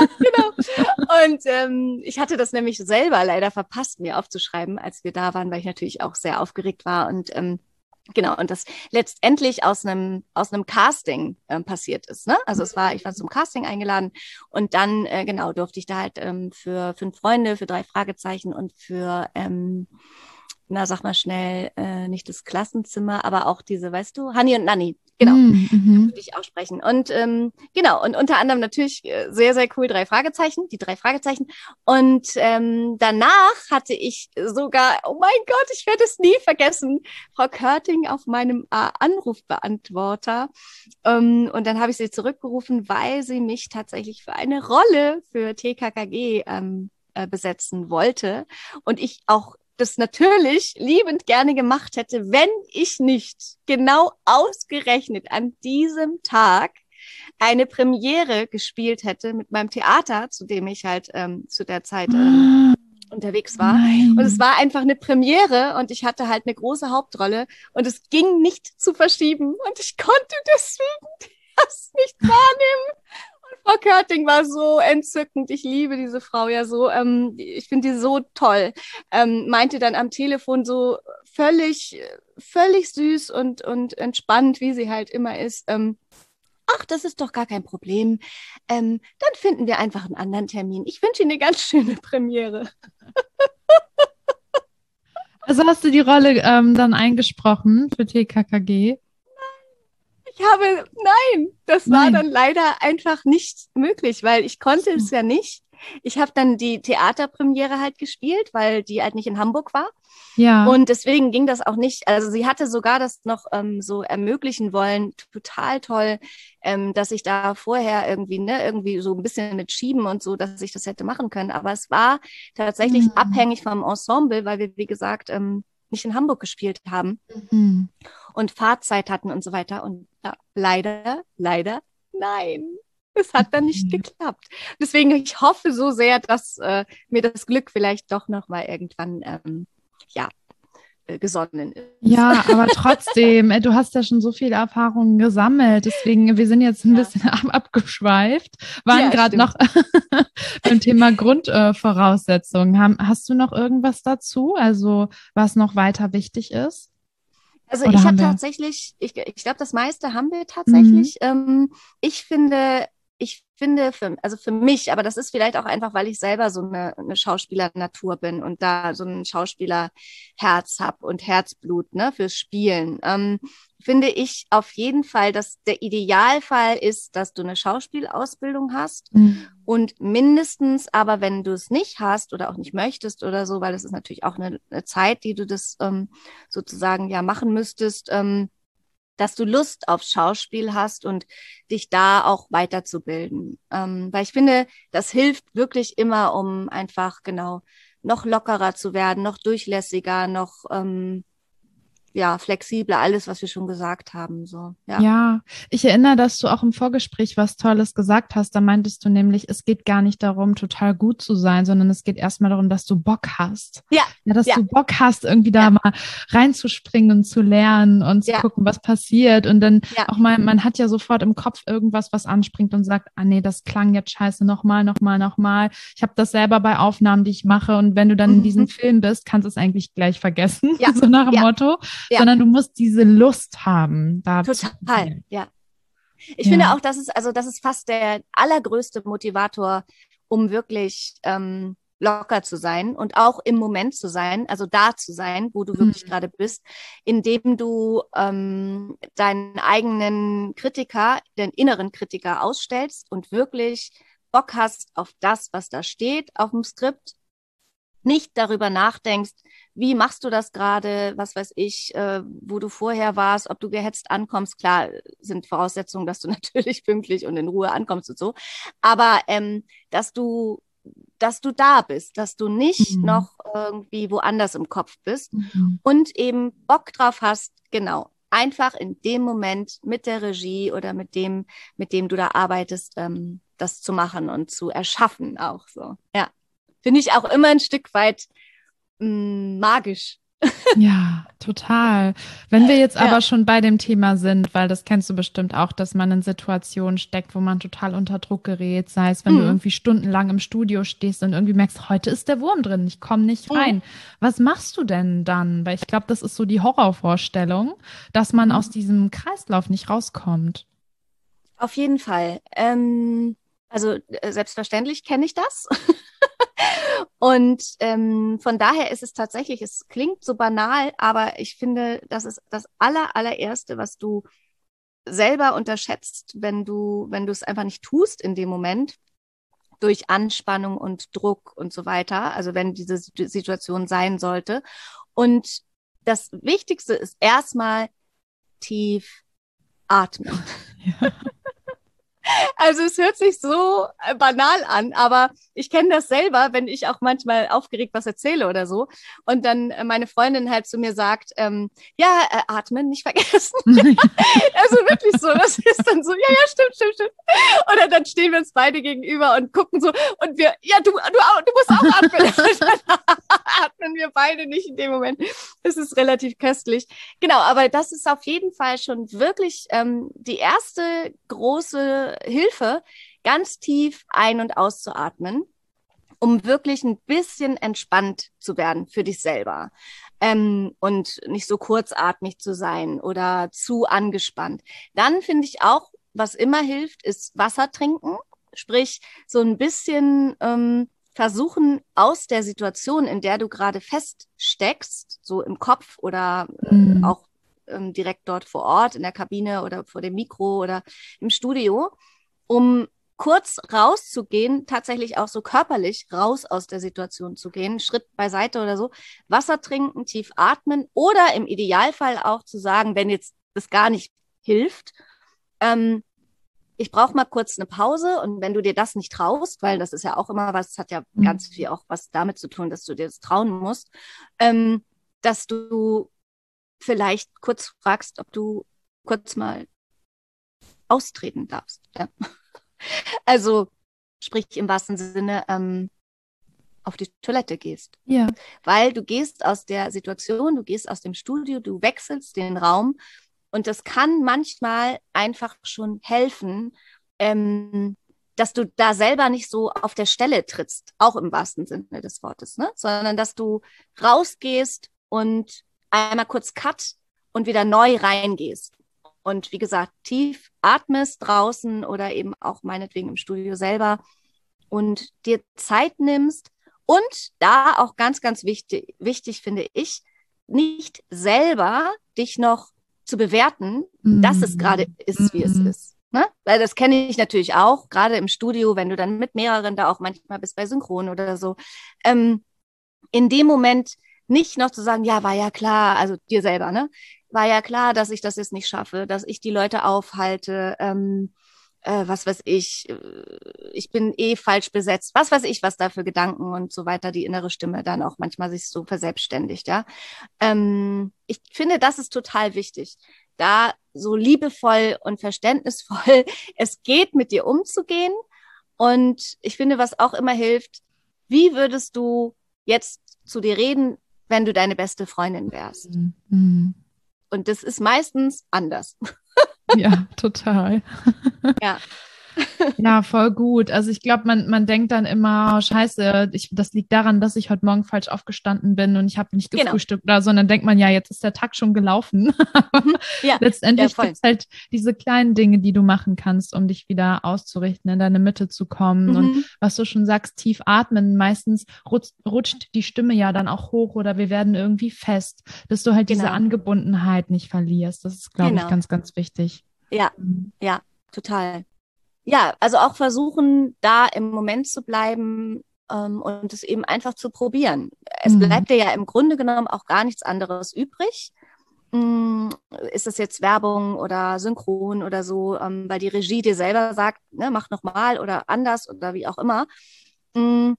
genau. Und ich hatte das nämlich selber leider verpasst, mir aufzuschreiben, als wir da waren, weil ich natürlich auch sehr aufgeregt war. Und genau, und das letztendlich aus einem Casting passiert ist. Ne? Also ich war zum Casting eingeladen und dann, genau, durfte ich da halt für 5 Freunde, für 3 Fragezeichen und für, na, sag mal schnell, nicht das Klassenzimmer, aber auch diese, weißt du, Hani und Nanni. Genau, Mhm. würde ich aussprechen. Und genau, und unter anderem natürlich sehr, sehr cool, die 3 Fragezeichen. Und danach hatte ich sogar, oh mein Gott, ich werde es nie vergessen, Frau Körting auf meinem Anrufbeantworter. Und dann habe ich sie zurückgerufen, weil sie mich tatsächlich für eine Rolle für TKKG besetzen wollte. Und ich auch das natürlich liebend gerne gemacht hätte, wenn ich nicht genau ausgerechnet an diesem Tag eine Premiere gespielt hätte mit meinem Theater, zu dem ich halt zu der Zeit Ah, unterwegs war. Und es nein. war einfach eine Premiere und ich hatte halt eine große Hauptrolle und es ging nicht zu verschieben und ich konnte deswegen das nicht wahrnehmen. Frau Körting war so entzückend. Ich liebe diese Frau ja so. Ich finde die so toll. Meinte dann am Telefon so völlig süß und entspannt, wie sie halt immer ist. Ach, das ist doch gar kein Problem. Dann finden wir einfach einen anderen Termin. Ich wünsche Ihnen eine ganz schöne Premiere. Also hast du die Rolle dann eingesprochen für TKKG? Nein, das war Nein. dann leider einfach nicht möglich, weil ich Ach konnte so. es ja nicht. Ich habe dann die Theaterpremiere halt gespielt, weil die halt nicht in Hamburg war. Ja. Und deswegen ging das auch nicht. Also sie hatte sogar das noch so ermöglichen wollen, total toll, dass ich da vorher irgendwie so ein bisschen mit Schieben und so, dass ich das hätte machen können. Aber es war tatsächlich Mhm. abhängig vom Ensemble, weil wir, wie gesagt, nicht in Hamburg gespielt haben Mhm. und Fahrzeit hatten und so weiter. Und ja, leider, nein. Es hat dann nicht Okay. geklappt. Deswegen, ich hoffe so sehr, dass mir das Glück vielleicht doch noch mal irgendwann ja, gesonnen ist. Ja, aber trotzdem, du hast ja schon so viele Erfahrungen gesammelt. Deswegen, wir sind jetzt ein Ja, bisschen abgeschweift, waren ja, gerade noch stimmt. beim Thema Grundvoraussetzungen. Hast du noch irgendwas dazu? Also, was noch weiter wichtig ist? Also Oder ich habe haben wir? tatsächlich, ich glaube, das meiste haben wir Mhm. tatsächlich. Ich finde, also für mich, aber das ist vielleicht auch einfach, weil ich selber so eine Schauspielernatur bin und da so ein Schauspielerherz habe und Herzblut, ne, fürs Spielen. Finde ich auf jeden Fall, dass der Idealfall ist, dass du eine Schauspielausbildung hast. Mhm. Und mindestens, aber wenn du es nicht hast oder auch nicht möchtest oder so, weil das ist natürlich auch eine Zeit, die du das sozusagen ja machen müsstest, dass du Lust auf Schauspiel hast und dich da auch weiterzubilden. Weil ich finde, das hilft wirklich immer, um einfach genau noch lockerer zu werden, noch durchlässiger, noch ja, flexibler, alles, was wir schon gesagt haben. So, ja. Ja, ich erinnere, dass du auch im Vorgespräch was Tolles gesagt hast. Da meintest du nämlich, es geht gar nicht darum, total gut zu sein, sondern es geht erstmal darum, dass du Bock hast. Ja, Ja, dass ja, du Bock hast, irgendwie da ja, mal reinzuspringen und zu lernen und zu ja, gucken, was passiert. Und dann ja. auch mal, man hat ja sofort im Kopf irgendwas, was anspringt und sagt, ah nee, das klang jetzt scheiße, nochmal, nochmal, nochmal. Ich habe das selber bei Aufnahmen, die ich mache. Und wenn du dann in diesem Mhm. Film bist, kannst du es eigentlich gleich vergessen, Ja, so nach dem ja, Motto, ja, sondern du musst diese Lust haben, da zu total, probieren. ja. Ich finde Ja. auch, das ist fast der allergrößte Motivator, um wirklich locker zu sein und auch im Moment zu sein, also da zu sein, wo du wirklich Mhm. gerade bist, indem du deinen eigenen Kritiker, den inneren Kritiker ausstellst und wirklich Bock hast auf das, was da steht, auf dem Skript, nicht darüber nachdenkst, wie machst du das gerade, was weiß ich, wo du vorher warst, ob du gehetzt ankommst. Klar sind Voraussetzungen, dass du natürlich pünktlich und in Ruhe ankommst und so, aber dass du da bist, dass du nicht Mhm. noch irgendwie woanders im Kopf bist Mhm. und eben Bock drauf hast, genau, einfach in dem Moment mit der Regie oder mit dem du da arbeitest, das zu machen und zu erschaffen auch so. Ja. Finde ich auch immer ein Stück weit magisch. Ja, total. Wenn wir jetzt Ja. aber schon bei dem Thema sind, weil das kennst du bestimmt auch, dass man in Situationen steckt, wo man total unter Druck gerät, sei es, wenn du Mhm. irgendwie stundenlang im Studio stehst und irgendwie merkst, heute ist der Wurm drin, ich komme nicht Mhm. rein. Was machst du denn dann? Weil ich glaube, das ist so die Horrorvorstellung, dass man Mhm. aus diesem Kreislauf nicht rauskommt. Auf jeden Fall. Also selbstverständlich kenne ich das. Und von daher ist es tatsächlich, es klingt so banal, aber ich finde, das ist das allererste, was du selber unterschätzt, wenn du es einfach nicht tust in dem Moment, durch Anspannung und Druck und so weiter, also wenn diese Situation sein sollte. Und das Wichtigste ist erstmal tief atmen. Ja. Also es hört sich so banal an, aber ich kenne das selber, wenn ich auch manchmal aufgeregt was erzähle oder so und dann meine Freundin halt zu mir sagt, atmen, nicht vergessen. Also wirklich so, das ist dann so, stimmt. Oder dann stehen wir uns beide gegenüber und gucken so und wir, du musst auch atmen. Dann atmen wir beide nicht in dem Moment. Das ist relativ köstlich. Genau, aber das ist auf jeden Fall schon wirklich die erste große Hilfe, ganz tief ein- und auszuatmen, um wirklich ein bisschen entspannt zu werden für dich selber und nicht so kurzatmig zu sein oder zu angespannt. Dann finde ich auch, was immer hilft, ist Wasser trinken, sprich so ein bisschen versuchen, aus der Situation, in der du gerade feststeckst, so im Kopf oder auch direkt dort vor Ort in der Kabine oder vor dem Mikro oder im Studio, um kurz rauszugehen, tatsächlich auch so körperlich raus aus der Situation zu gehen, Schritt beiseite oder so, Wasser trinken, tief atmen oder im Idealfall auch zu sagen, wenn jetzt das gar nicht hilft, ich brauche mal kurz eine Pause und wenn du dir das nicht traust, weil das ist ja auch immer was, hat ja ganz viel auch was damit zu tun, dass du dir das trauen musst, dass du vielleicht kurz fragst, ob du kurz mal austreten darfst. Ja. Also sprich im wahrsten Sinne auf die Toilette gehst. Ja. Weil du gehst aus der Situation, du gehst aus dem Studio, du wechselst den Raum und das kann manchmal einfach schon helfen, dass du da selber nicht so auf der Stelle trittst, auch im wahrsten Sinne des Wortes, ne? Sondern dass du rausgehst und einmal kurz cut und wieder neu reingehst. Und wie gesagt, tief atmest draußen oder eben auch meinetwegen im Studio selber und dir Zeit nimmst. Und da auch ganz, ganz wichtig finde ich, nicht selber dich noch zu bewerten, dass es gerade ist, wie es ist. Ne? Weil das kenne ich natürlich auch, gerade im Studio, wenn du dann mit mehreren da auch manchmal bist bei Synchron oder so. In dem Moment nicht noch zu sagen, ja, war ja klar, also dir selber, ne? War ja klar, dass ich das jetzt nicht schaffe, dass ich die Leute aufhalte, was weiß ich bin eh falsch besetzt, was weiß ich, was da für Gedanken und so weiter, die innere Stimme dann auch manchmal sich so verselbstständigt, ja. Ich finde, das ist total wichtig, da so liebevoll und verständnisvoll es geht, mit dir umzugehen. Und ich finde, was auch immer hilft, wie würdest du jetzt zu dir reden, wenn du deine beste Freundin wärst? Und das ist meistens anders. Ja, total. Ja. Ja, voll gut. Also ich glaube, man denkt dann immer, oh, scheiße, das liegt daran, dass ich heute Morgen falsch aufgestanden bin und ich habe nicht gefrühstückt oder so. Und dann denkt man, ja, jetzt ist der Tag schon gelaufen. Ja, letztendlich gibt es halt diese kleinen Dinge, die du machen kannst, um dich wieder auszurichten, in deine Mitte zu kommen. Und was du schon sagst, tief atmen. Meistens rutscht die Stimme ja dann auch hoch oder wir werden irgendwie fest, dass du halt diese Angebundenheit nicht verlierst. Das ist, glaube ich, ganz, ganz wichtig. Ja, ja, total. Ja, also auch versuchen, da im Moment zu bleiben und es eben einfach zu probieren. Es bleibt dir ja im Grunde genommen auch gar nichts anderes übrig. Ist das jetzt Werbung oder Synchron oder so, weil die Regie dir selber sagt, ne, mach nochmal oder anders oder wie auch immer. Und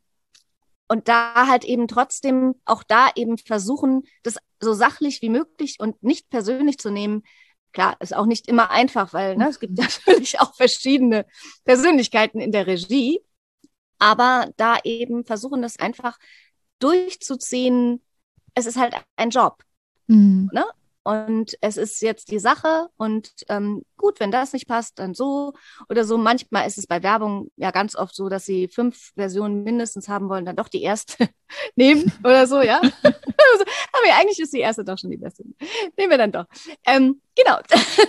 da halt eben trotzdem auch da eben versuchen, das so sachlich wie möglich und nicht persönlich zu nehmen. Klar, ist auch nicht immer einfach, weil es gibt natürlich auch verschiedene Persönlichkeiten in der Regie, aber da eben versuchen, das einfach durchzuziehen. Es ist halt ein Job, ne? Und es ist jetzt die Sache und gut, wenn das nicht passt, dann so oder so. Manchmal ist es bei Werbung ja ganz oft so, dass sie 5 Versionen mindestens haben wollen, dann doch die erste nehmen oder so, ja. Aber eigentlich ist die erste doch schon die beste. Nehmen wir dann doch. Genau.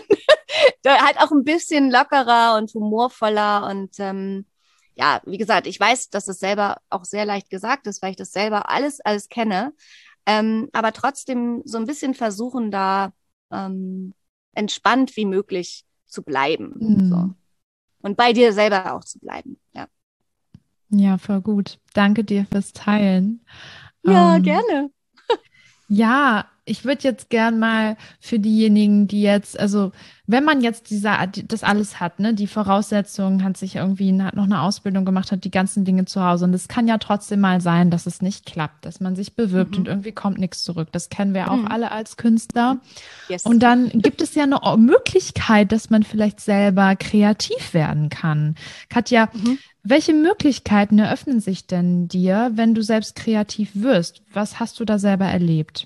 Halt auch ein bisschen lockerer und humorvoller und ja, wie gesagt, ich weiß, dass das selber auch sehr leicht gesagt ist, weil ich das selber alles kenne. Aber trotzdem so ein bisschen versuchen, da entspannt wie möglich zu bleiben. Mhm. So. Und bei dir selber auch zu bleiben. Ja, Ja, voll gut. Danke dir fürs Teilen. ja, Ähm, gerne. Ja, ich würde jetzt gern mal für diejenigen, die jetzt, also wenn man jetzt das alles hat, ne, die Voraussetzungen, hat sich irgendwie, hat noch eine Ausbildung gemacht, hat die ganzen Dinge zu Hause und es kann ja trotzdem mal sein, dass es nicht klappt, dass man sich bewirbt und Mhm. irgendwie kommt nichts zurück. Das kennen wir auch Mhm. alle als Künstler. Yes. Und dann gibt es ja eine Möglichkeit, dass man vielleicht selber kreativ werden kann. Katja, Mhm. welche Möglichkeiten eröffnen sich denn dir, wenn du selbst kreativ wirst? Was hast du da selber erlebt?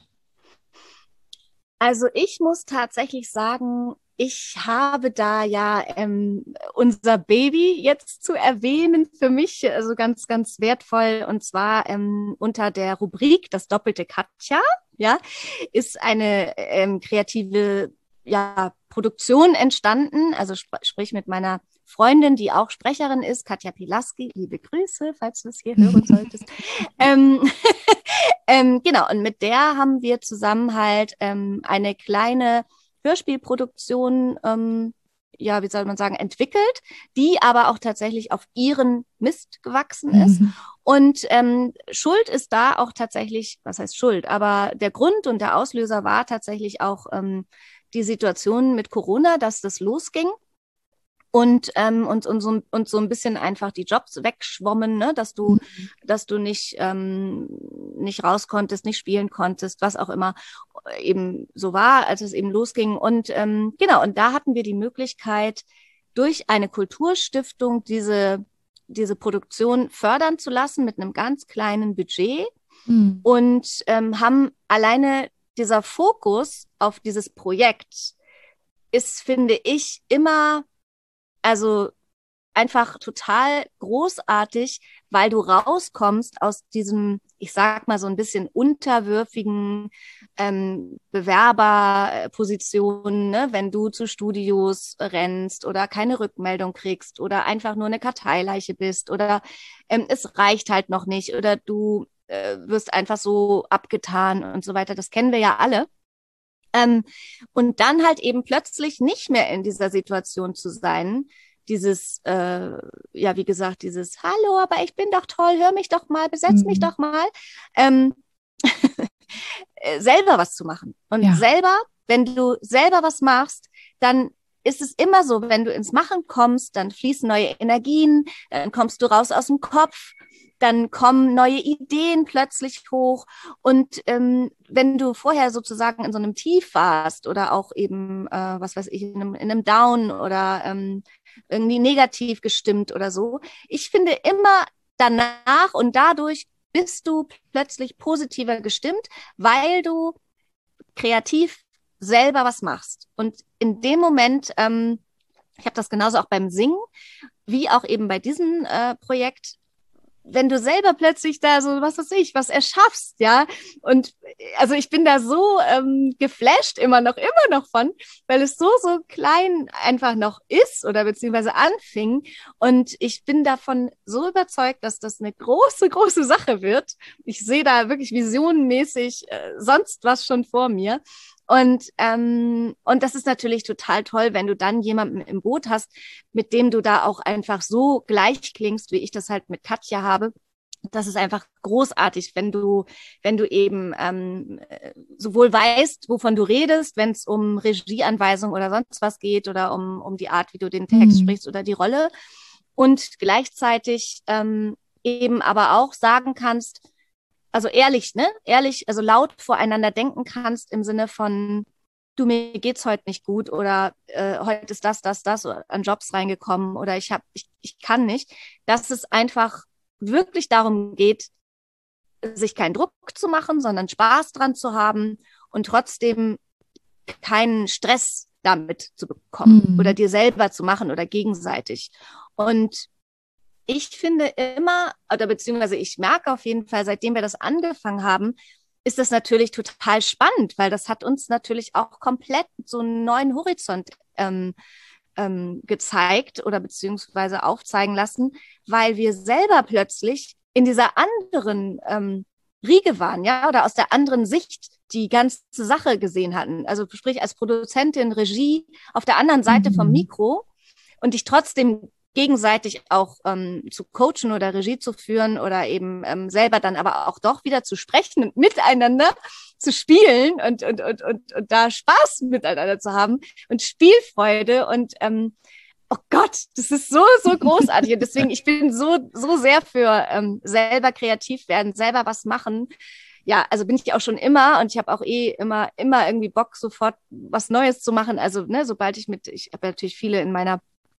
Also ich muss tatsächlich sagen, ich habe da ja unser Baby jetzt zu erwähnen für mich, also ganz, ganz wertvoll. Und zwar unter der Rubrik Das doppelte Katja, ja, ist eine kreative Produktion entstanden, also sprich mit meiner Freundin, die auch Sprecherin ist, Katja Pilaski. Liebe Grüße, falls du es hier hören solltest. ähm, genau, und mit der haben wir zusammen halt eine kleine Hörspielproduktion, ja, wie soll man sagen, entwickelt, die aber auch tatsächlich auf ihren Mist gewachsen ist. Und Schuld ist da auch tatsächlich, was heißt Schuld, aber der Grund und der Auslöser war tatsächlich auch die Situation mit Corona, dass das losging. Und so ein bisschen einfach die Jobs wegschwommen, ne? Dass du nicht raus konntest, nicht spielen konntest, was auch immer eben so war, als es eben losging. Und genau, und da hatten wir die Möglichkeit, durch eine Kulturstiftung diese Produktion fördern zu lassen mit einem ganz kleinen Budget Mhm. und haben alleine dieser Fokus auf dieses Projekt ist, finde ich, immer, also einfach total großartig, weil du rauskommst aus diesem, ich sag mal so ein bisschen unterwürfigen Bewerberpositionen, ne? Wenn du zu Studios rennst oder keine Rückmeldung kriegst oder einfach nur eine Karteileiche bist oder es reicht halt noch nicht oder du wirst einfach so abgetan und so weiter. Das kennen wir ja alle. Ähm, und dann halt eben plötzlich nicht mehr in dieser Situation zu sein, dieses, ja, wie gesagt, dieses Hallo, aber ich bin doch toll, hör mich doch mal, besetz mich Mhm. doch mal, ähm, selber was zu machen. Und Ja. selber, wenn du selber was machst, dann ist es immer so, wenn du ins Machen kommst, dann fließen neue Energien, dann kommst du raus aus dem Kopf, dann kommen neue Ideen plötzlich hoch. Und wenn du vorher sozusagen in so einem Tief warst oder auch eben, was weiß ich, in einem Down oder irgendwie negativ gestimmt oder so, ich finde immer danach und dadurch bist du plötzlich positiver gestimmt, weil du kreativ selber was machst. Und in dem Moment, ich habe das genauso auch beim Singen, wie auch eben bei diesem Projekt, wenn du selber plötzlich da so, was weiß ich, was erschaffst, ja. Und also ich bin da so geflasht immer noch von, weil es so klein einfach noch ist oder beziehungsweise anfing. Und ich bin davon so überzeugt, dass das eine große, große Sache wird. Ich sehe da wirklich visionenmäßig sonst was schon vor mir. Und das ist natürlich total toll, wenn du dann jemanden im Boot hast, mit dem du da auch einfach so gleich klingst, wie ich das halt mit Katja habe. Das ist einfach großartig, wenn du eben sowohl weißt, wovon du redest, wenn es um Regieanweisung oder sonst was geht oder um die Art, wie du den Text Mhm. sprichst oder die Rolle und gleichzeitig eben aber auch sagen kannst, also ehrlich, ne? Ehrlich, also laut voreinander denken kannst im Sinne von, du, mir geht's heute nicht gut oder heute ist das an Jobs reingekommen oder ich kann nicht, dass es einfach wirklich darum geht, sich keinen Druck zu machen, sondern Spaß dran zu haben und trotzdem keinen Stress damit zu bekommen oder Mhm. dir selber zu machen oder gegenseitig. Und ich finde immer, oder beziehungsweise ich merke auf jeden Fall, seitdem wir das angefangen haben, ist das natürlich total spannend, weil das hat uns natürlich auch komplett so einen neuen Horizont gezeigt oder beziehungsweise aufzeigen lassen, weil wir selber plötzlich in dieser anderen Riege waren, ja, oder aus der anderen Sicht die ganze Sache gesehen hatten. Also sprich als Produzentin, Regie auf der anderen Seite vom Mikro und dich trotzdem gegenseitig auch zu coachen oder Regie zu führen oder eben selber dann aber auch doch wieder zu sprechen und miteinander zu spielen und da Spaß miteinander zu haben und Spielfreude und oh Gott, das ist so, so großartig. Und deswegen, ich bin so, so sehr für selber kreativ werden, selber was machen. Ja, also bin ich auch schon immer und ich habe auch immer irgendwie Bock, sofort was Neues zu machen. Also, ne, sobald ich habe natürlich viele in meiner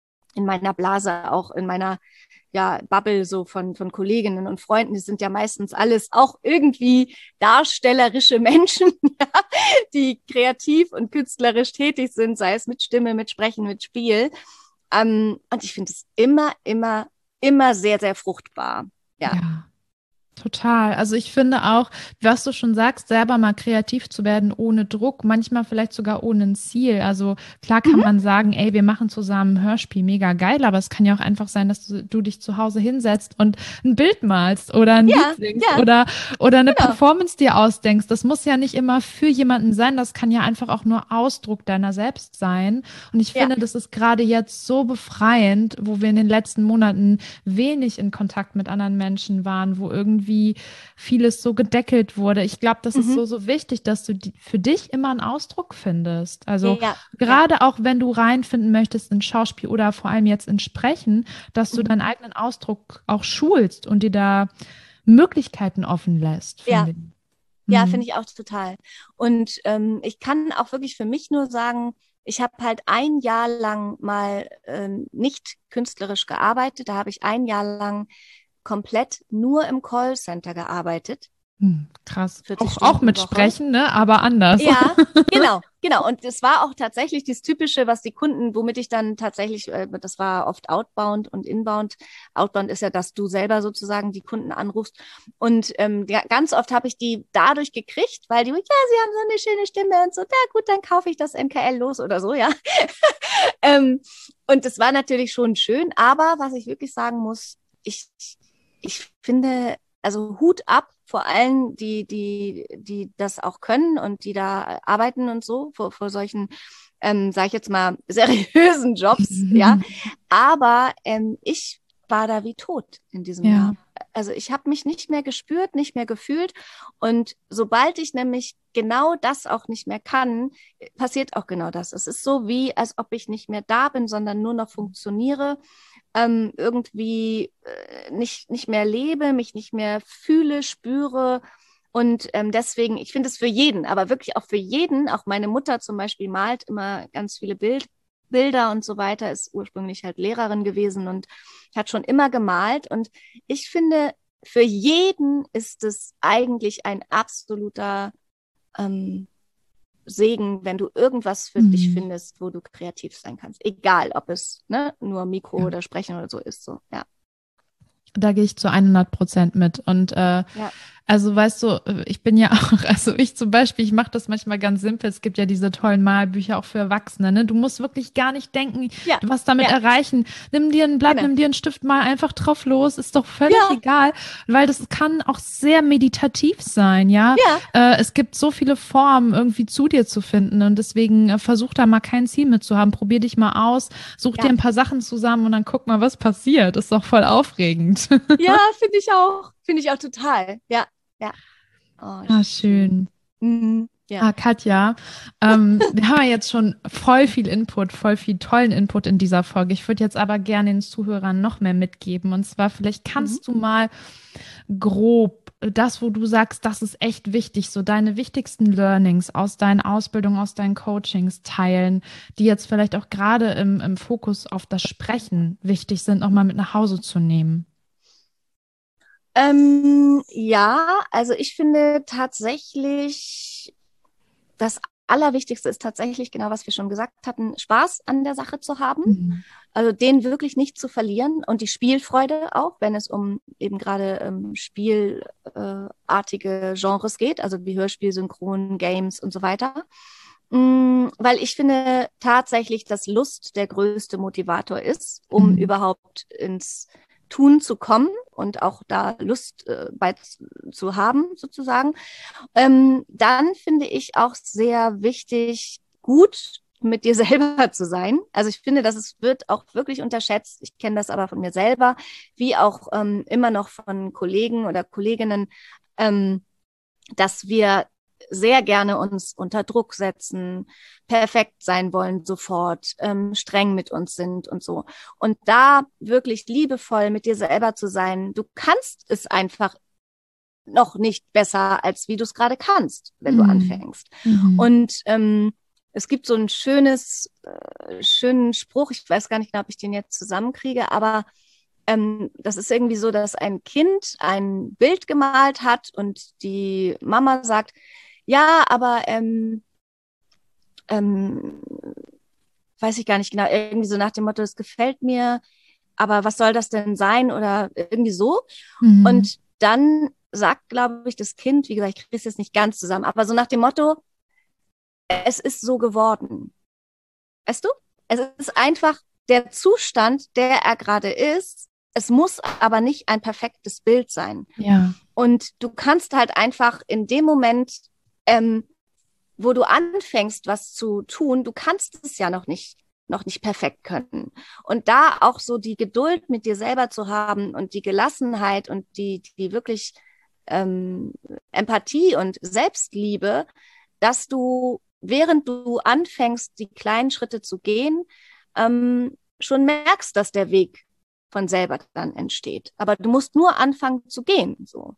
Blase, auch in meiner Bubble so von Kolleginnen und Freunden, die sind ja meistens alles auch irgendwie darstellerische Menschen, ja, die kreativ und künstlerisch tätig sind, sei es mit Stimme, mit Sprechen, mit Spiel. Und ich finde es immer sehr, sehr fruchtbar. Ja. Ja. Total. Also ich finde auch, was du schon sagst, selber mal kreativ zu werden ohne Druck, manchmal vielleicht sogar ohne ein Ziel. Also klar kann man sagen, ey, wir machen zusammen ein Hörspiel, mega geil, aber es kann ja auch einfach sein, dass du dich zu Hause hinsetzt und ein Bild malst oder ein Lied singst oder eine Performance dir ausdenkst. Das muss ja nicht immer für jemanden sein, das kann ja einfach auch nur Ausdruck deiner selbst sein. Und ich finde, das ist gerade jetzt so befreiend, wo wir in den letzten Monaten wenig in Kontakt mit anderen Menschen waren, wo irgendwie vieles so gedeckelt wurde. Ich glaube, das ist so, so wichtig, dass du für dich immer einen Ausdruck findest. Also gerade auch, wenn du reinfinden möchtest in Schauspiel oder vor allem jetzt in Sprechen, dass du deinen eigenen Ausdruck auch schulst und dir da Möglichkeiten offen lässt. Finde ich auch total. Und ich kann auch wirklich für mich nur sagen, ich habe halt ein Jahr lang mal nicht künstlerisch gearbeitet. Da habe ich ein Jahr lang komplett nur im Callcenter gearbeitet. Krass. Auch mit Sprechen, ne? Aber anders. Ja, genau. Und es war auch tatsächlich das Typische, was die Kunden, womit ich dann tatsächlich, das war oft Outbound und Inbound. Outbound ist ja, dass du selber sozusagen die Kunden anrufst. Und ganz oft habe ich die dadurch gekriegt, weil die, ja, sie haben so eine schöne Stimme und so, ja gut, dann kaufe ich das MKL los oder so, ja. Und das war natürlich schon schön, aber was ich wirklich sagen muss, ich finde, also Hut ab vor allen, die das auch können und die da arbeiten und so, vor solchen, sage ich jetzt mal, seriösen Jobs, ja. Aber ich war da wie tot in diesem Jahr. Also ich habe mich nicht mehr gespürt, nicht mehr gefühlt. Und sobald ich nämlich genau das auch nicht mehr kann, passiert auch genau das. Es ist so wie, als ob ich nicht mehr da bin, sondern nur noch funktioniere. Irgendwie nicht mehr lebe, mich nicht mehr fühle, spüre. Und deswegen, ich finde es für jeden, aber wirklich auch für jeden, auch meine Mutter zum Beispiel malt immer ganz viele Bilder und so weiter, ist ursprünglich halt Lehrerin gewesen und hat schon immer gemalt. Und ich finde, für jeden ist es eigentlich ein absoluter Segen, wenn du irgendwas für dich findest, wo du kreativ sein kannst. Egal, ob es nur Mikro oder Sprechen oder so ist. So, ja. Da gehe ich zu 100% mit. Und also weißt du, ich bin ja auch, also ich zum Beispiel, ich mache das manchmal ganz simpel. Es gibt ja diese tollen Malbücher auch für Erwachsene. Ne? Du musst wirklich gar nicht denken, was damit erreichen. Nimm dir ein Blatt, nimm dir einen Stift, mal einfach drauf los. Ist doch völlig egal, weil das kann auch sehr meditativ sein. Ja, es gibt so viele Formen, irgendwie zu dir zu finden. Und deswegen versuch da mal kein Ziel mit zu haben. Probier dich mal aus, such dir ein paar Sachen zusammen und dann guck mal, was passiert. Ist doch voll aufregend. Ja, finde ich auch. Finde ich auch total. Ja. Oh, schön. Ja. Katja, wir haben ja jetzt schon voll viel Input, voll viel tollen Input in dieser Folge. Ich würde jetzt aber gerne den Zuhörern noch mehr mitgeben. Und zwar, vielleicht kannst du mal grob das, wo du sagst, das ist echt wichtig, so deine wichtigsten Learnings aus deinen Ausbildungen, aus deinen Coachings teilen, die jetzt vielleicht auch gerade im Fokus auf das Sprechen wichtig sind, nochmal mit nach Hause zu nehmen. Also ich finde tatsächlich, das Allerwichtigste ist tatsächlich genau, was wir schon gesagt hatten, Spaß an der Sache zu haben, also den wirklich nicht zu verlieren und die Spielfreude auch, wenn es um eben gerade spielartige Genres geht, also wie Hörspiel, Synchron, Games und so weiter. Weil ich finde tatsächlich, dass Lust der größte Motivator ist, um überhaupt ins Tun zu kommen und auch da Lust bei zu haben, sozusagen. Dann finde ich auch sehr wichtig, gut mit dir selber zu sein. Also ich finde, wird auch wirklich unterschätzt. Ich kenne das aber von mir selber, wie auch immer noch von Kollegen oder Kolleginnen, dass wir sehr gerne uns unter Druck setzen, perfekt sein wollen sofort, streng mit uns sind und so. Und da wirklich liebevoll mit dir selber zu sein, du kannst es einfach noch nicht besser, als wie du es gerade kannst, wenn du anfängst. Und es gibt so einen schönen Spruch, ich weiß gar nicht genau, ob ich den jetzt zusammenkriege, aber das ist irgendwie so, dass ein Kind ein Bild gemalt hat und die Mama sagt, ja, aber weiß ich gar nicht genau, irgendwie so nach dem Motto, es gefällt mir, aber was soll das denn sein oder irgendwie so. Und dann sagt, glaube ich, das Kind, wie gesagt, ich kriege es jetzt nicht ganz zusammen, aber so nach dem Motto, es ist so geworden. Weißt du? Es ist einfach der Zustand, der er gerade ist. Es muss aber nicht ein perfektes Bild sein. Ja. Und du kannst halt einfach in dem Moment, wo du anfängst, was zu tun, du kannst es ja noch nicht perfekt können. Und da auch so die Geduld mit dir selber zu haben und die Gelassenheit und die wirklich Empathie und Selbstliebe, dass du, während du anfängst, die kleinen Schritte zu gehen, schon merkst, dass der Weg von selber dann entsteht. Aber du musst nur anfangen zu gehen, so.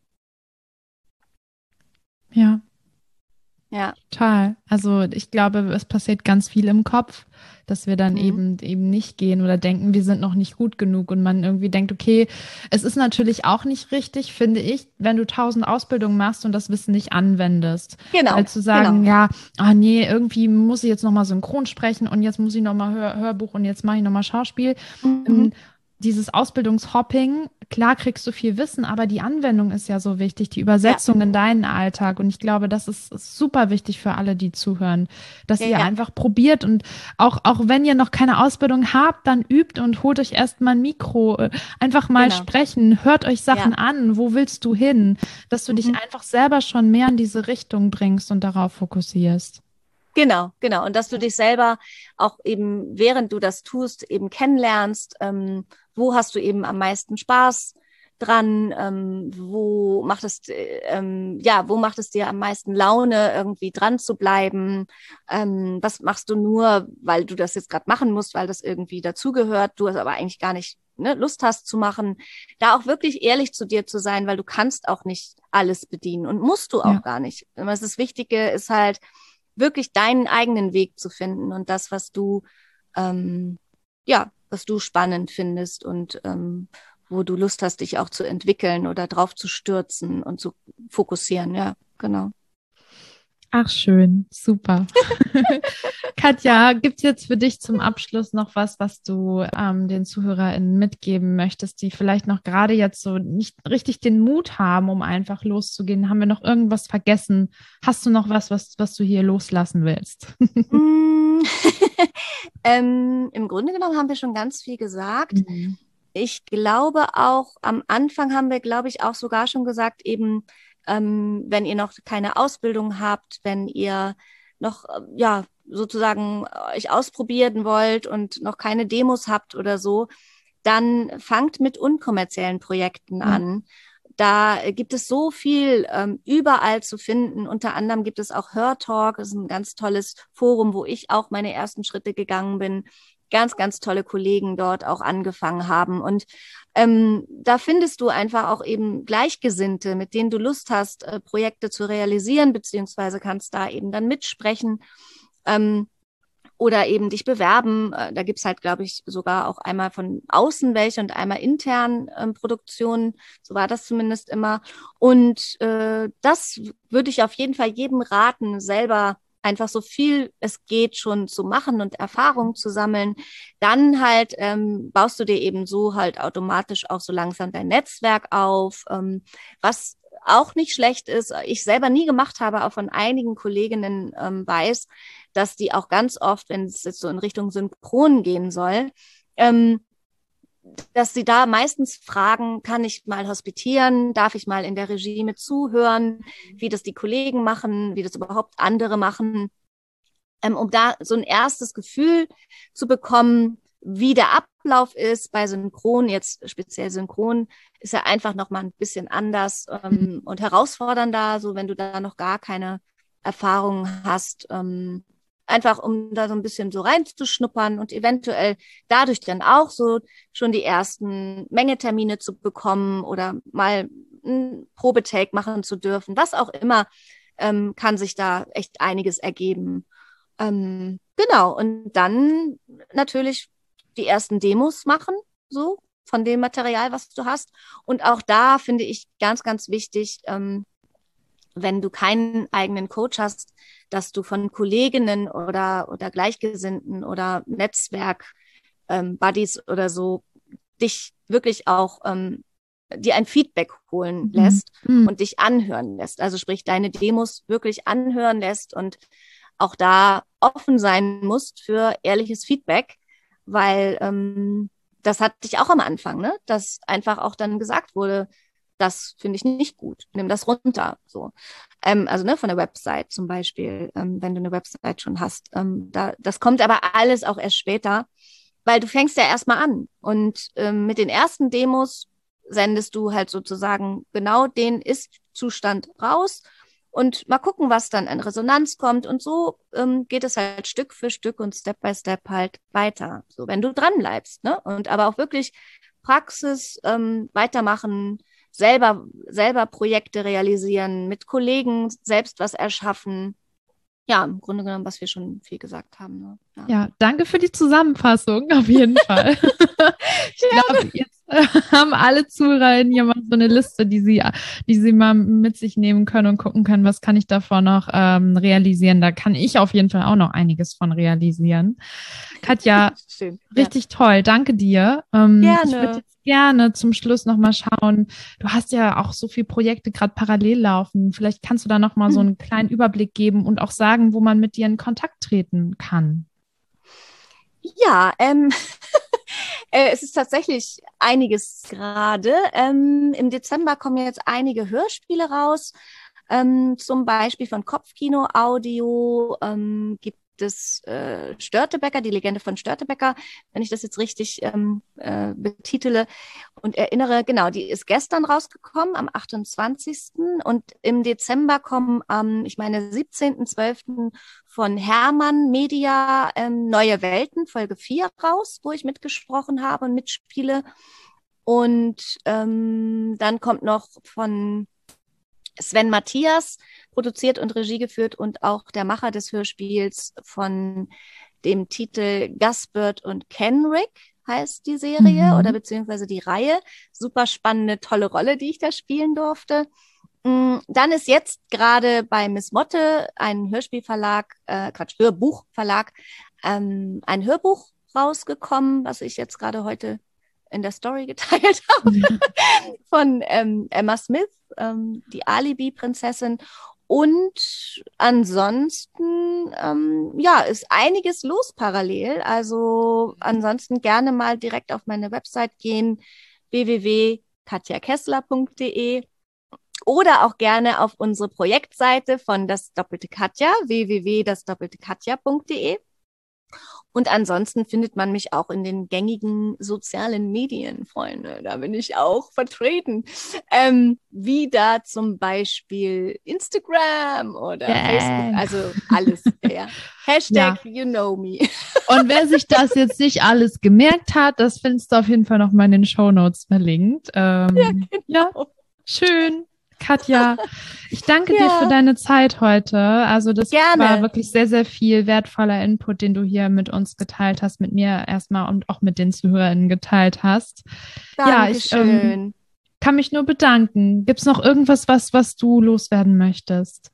Ja. Ja. Total. Also ich glaube, es passiert ganz viel im Kopf, dass wir dann eben nicht gehen oder denken, wir sind noch nicht gut genug und man irgendwie denkt, okay, es ist natürlich auch nicht richtig, finde ich, wenn du 1000 Ausbildungen machst und das Wissen nicht anwendest. Genau. Weil zu sagen, ja, nee, irgendwie muss ich jetzt nochmal synchron sprechen und jetzt muss ich nochmal Hörbuch und jetzt mache ich nochmal Schauspiel. Dieses Ausbildungshopping, klar kriegst du viel Wissen, aber die Anwendung ist ja so wichtig, die Übersetzung in deinen Alltag. Und ich glaube, das ist super wichtig für alle, die zuhören, dass ihr einfach probiert und auch wenn ihr noch keine Ausbildung habt, dann übt und holt euch erstmal ein Mikro, einfach mal sprechen, hört euch Sachen an, wo willst du hin, dass du dich einfach selber schon mehr in diese Richtung bringst und darauf fokussierst. Genau. Und dass du dich selber auch eben, während du das tust, eben kennenlernst, wo hast du eben am meisten Spaß dran, wo macht es dir am meisten Laune, irgendwie dran zu bleiben, was machst du nur, weil du das jetzt gerade machen musst, weil das irgendwie dazugehört, du es aber eigentlich gar nicht Lust hast zu machen, da auch wirklich ehrlich zu dir zu sein, weil du kannst auch nicht alles bedienen und musst du auch gar nicht. Das Wichtige ist halt, wirklich deinen eigenen Weg zu finden und das, was du, was du spannend findest und wo du Lust hast, dich auch zu entwickeln oder drauf zu stürzen und zu fokussieren. Ja, genau. Ach, schön, super. Katja, gibt es jetzt für dich zum Abschluss noch was du den ZuhörerInnen mitgeben möchtest, die vielleicht noch gerade jetzt so nicht richtig den Mut haben, um einfach loszugehen? Haben wir noch irgendwas vergessen? Hast du noch was du hier loslassen willst? Im Grunde genommen haben wir schon ganz viel gesagt. Ich glaube auch, am Anfang haben wir, glaube ich, auch sogar schon gesagt, eben, wenn ihr noch keine Ausbildung habt, wenn ihr noch, sozusagen euch ausprobieren wollt und noch keine Demos habt oder so, dann fangt mit unkommerziellen Projekten an. Da gibt es so viel überall zu finden. Unter anderem gibt es auch HörTalk, das ist ein ganz tolles Forum, wo ich auch meine ersten Schritte gegangen bin. Ganz, ganz tolle Kollegen dort auch angefangen haben. Und da findest du einfach auch eben Gleichgesinnte, mit denen du Lust hast, Projekte zu realisieren, beziehungsweise kannst da eben dann mitsprechen oder eben dich bewerben. Da gibt's halt, glaube ich, sogar auch einmal von außen welche und einmal intern Produktionen. So war das zumindest immer. Und das würde ich auf jeden Fall jedem raten, selber einfach so viel es geht schon zu machen und Erfahrung zu sammeln. Dann halt baust du dir eben so halt automatisch auch so langsam dein Netzwerk auf, was auch nicht schlecht ist. Ich selber nie gemacht habe, auch von einigen Kolleginnen weiß, dass die auch ganz oft, wenn es jetzt so in Richtung Synchron gehen soll, dass sie da meistens fragen, kann ich mal hospitieren, darf ich mal in der Regie mit zuhören, wie das die Kollegen machen, wie das überhaupt andere machen, um da so ein erstes Gefühl zu bekommen, wie der Ablauf ist bei Synchron, jetzt speziell Synchron, ist ja einfach nochmal ein bisschen anders und herausfordernder, so wenn du da noch gar keine Erfahrung hast, einfach um da so ein bisschen so reinzuschnuppern und eventuell dadurch dann auch so schon die ersten Mengetermine zu bekommen oder mal ein Probetake machen zu dürfen, was auch immer, kann sich da echt einiges ergeben. Genau, und dann natürlich die ersten Demos machen, so von dem Material, was du hast. Und auch da finde ich ganz, ganz wichtig, wenn du keinen eigenen Coach hast, dass du von Kolleginnen oder Gleichgesinnten oder Netzwerk Buddies oder so dich wirklich auch dir ein Feedback holen lässt und dich anhören lässt. Also sprich, deine Demos wirklich anhören lässt und auch da offen sein musst für ehrliches Feedback, weil das hatte ich auch am Anfang, ne? Dass einfach auch dann gesagt wurde, das finde ich nicht gut, nimm das runter. So. Also ne, von der Website zum Beispiel, wenn du eine Website schon hast. Das kommt aber alles auch erst später, weil du fängst ja erstmal an. Und mit den ersten Demos sendest du halt sozusagen genau den Ist-Zustand raus und mal gucken, was dann an Resonanz kommt. Und so geht es halt Stück für Stück und Step by Step halt weiter. So, wenn du dran bleibst, ne? Und aber auch wirklich Praxis weitermachen, selber Projekte realisieren, mit Kollegen selbst was erschaffen. Ja, im Grunde genommen, was wir schon viel gesagt haben. Ne? Ja, danke für die Zusammenfassung, auf jeden Fall. Ich glaube, jetzt haben alle Zuhörer hier mal so eine Liste, die sie mal mit sich nehmen können und gucken können, was kann ich davon noch realisieren. Da kann ich auf jeden Fall auch noch einiges von realisieren. Katja, schön, richtig toll, danke dir. Gerne. Ich würde jetzt gerne zum Schluss nochmal schauen. Du hast ja auch so viele Projekte gerade parallel laufen. Vielleicht kannst du da nochmal so einen kleinen Überblick geben und auch sagen, wo man mit dir in Kontakt treten kann. Ja, es ist tatsächlich einiges gerade. Im Dezember kommen jetzt einige Hörspiele raus. Zum Beispiel von Kopfkino Audio gibt es Störtebeker, die Legende von Störtebeker, wenn ich das jetzt richtig betitele und erinnere. Genau, die ist gestern rausgekommen, am 28. Und im Dezember kommen ich meine, 17.12. von Hermann Media Neue Welten, Folge 4 raus, wo ich mitgesprochen habe und mitspiele. Und dann kommt noch von Sven Matthias, produziert und Regie geführt und auch der Macher des Hörspiels von dem Titel Gaspard und Kenrick heißt die Serie oder beziehungsweise die Reihe. Super spannende, tolle Rolle, die ich da spielen durfte. Dann ist jetzt gerade bei Miss Motte ein Hörbuchverlag, ein Hörbuch rausgekommen, was ich jetzt gerade heute in der Story geteilt habe, von Emma Smith, die Alibi-Prinzessin. Und ansonsten, ist einiges los parallel. Also ansonsten gerne mal direkt auf meine Website gehen, www.katjakessler.de oder auch gerne auf unsere Projektseite von Das Doppelte Katja, www.dasdoppeltekatja.de. Und ansonsten findet man mich auch in den gängigen sozialen Medien, Freunde. Da bin ich auch vertreten. Wie da zum Beispiel Instagram oder Facebook, also alles. Ja. Hashtag you know me. Und wer sich das jetzt nicht alles gemerkt hat, das findest du auf jeden Fall noch mal in den Shownotes verlinkt. Ja, schön. Katja, ich danke dir für deine Zeit heute. Also das war wirklich sehr, sehr viel wertvoller Input, den du hier mit uns geteilt hast, mit mir erstmal und auch mit den ZuhörerInnen geteilt hast. Dankeschön. Ich kann mich nur bedanken. Gibt es noch irgendwas, was du loswerden möchtest?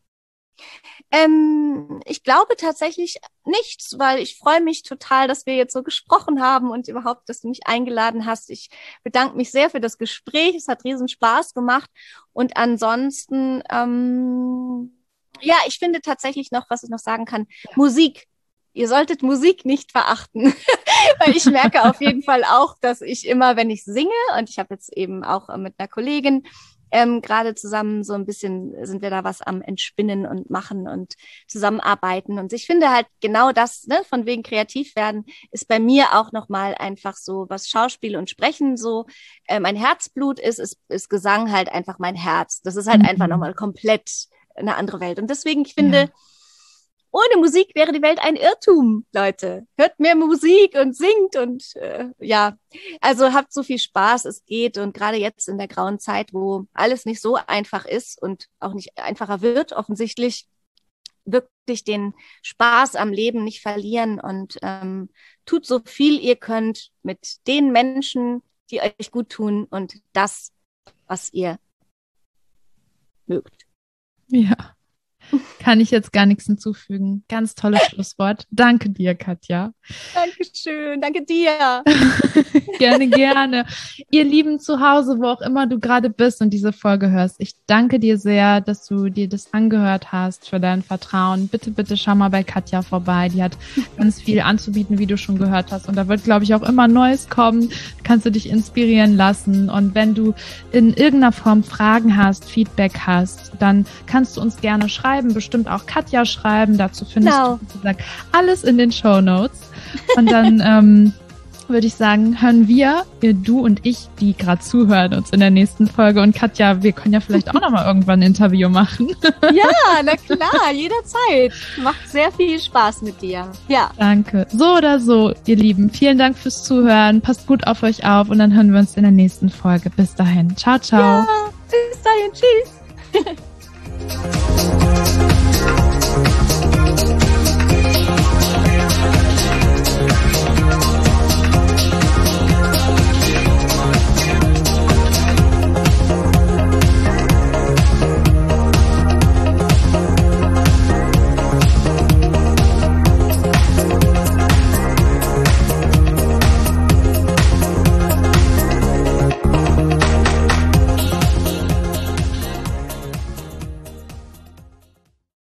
Ich glaube tatsächlich nichts, weil ich freue mich total, dass wir jetzt so gesprochen haben und überhaupt, dass du mich eingeladen hast. Ich bedanke mich sehr für das Gespräch. Es hat riesen Spaß gemacht. Und ansonsten, ich finde tatsächlich noch, was ich noch sagen kann, Musik ihr solltet Musik nicht verachten. Weil ich merke auf jeden Fall auch, dass ich immer, wenn ich singe, und ich habe jetzt eben auch mit einer Kollegin gerade zusammen so ein bisschen, sind wir da was am Entspinnen und machen und zusammenarbeiten. Und ich finde halt genau das, ne, von wegen kreativ werden, ist bei mir auch nochmal einfach so, was Schauspiel und Sprechen so mein Herzblut ist Gesang halt einfach mein Herz. Das ist halt einfach nochmal komplett eine andere Welt. Und deswegen, ich finde, ohne Musik wäre die Welt ein Irrtum, Leute. Hört mehr Musik und singt und also habt so viel Spaß, es geht. Und gerade jetzt in der grauen Zeit, wo alles nicht so einfach ist und auch nicht einfacher wird, offensichtlich wirklich den Spaß am Leben nicht verlieren und tut so viel ihr könnt mit den Menschen, die euch gut tun und das, was ihr mögt. Ja. Kann ich jetzt gar nichts hinzufügen. Ganz tolles Schlusswort. Danke dir, Katja. Dankeschön, danke dir. Gerne, gerne. Ihr Lieben zu Hause, wo auch immer du gerade bist und diese Folge hörst, ich danke dir sehr, dass du dir das angehört hast, für dein Vertrauen. Bitte, bitte schau mal bei Katja vorbei. Die hat ganz viel anzubieten, wie du schon gehört hast. Und da wird, glaube ich, auch immer Neues kommen. Kannst du dich inspirieren lassen. Und wenn du in irgendeiner Form Fragen hast, Feedback hast, dann kannst du uns gerne schreiben, bestimmt auch Katja schreiben. Dazu findest du, wie gesagt, alles in den Shownotes. Und dann würde ich sagen, hören wir, du und ich, die gerade zuhören, uns in der nächsten Folge. Und Katja, wir können ja vielleicht auch nochmal irgendwann ein Interview machen. Ja, na klar, jederzeit. Macht sehr viel Spaß mit dir. Ja. Danke. So oder so, ihr Lieben, vielen Dank fürs Zuhören. Passt gut auf euch auf und dann hören wir uns in der nächsten Folge. Bis dahin. Ciao, ciao. Ja, bis dahin. Tschüss.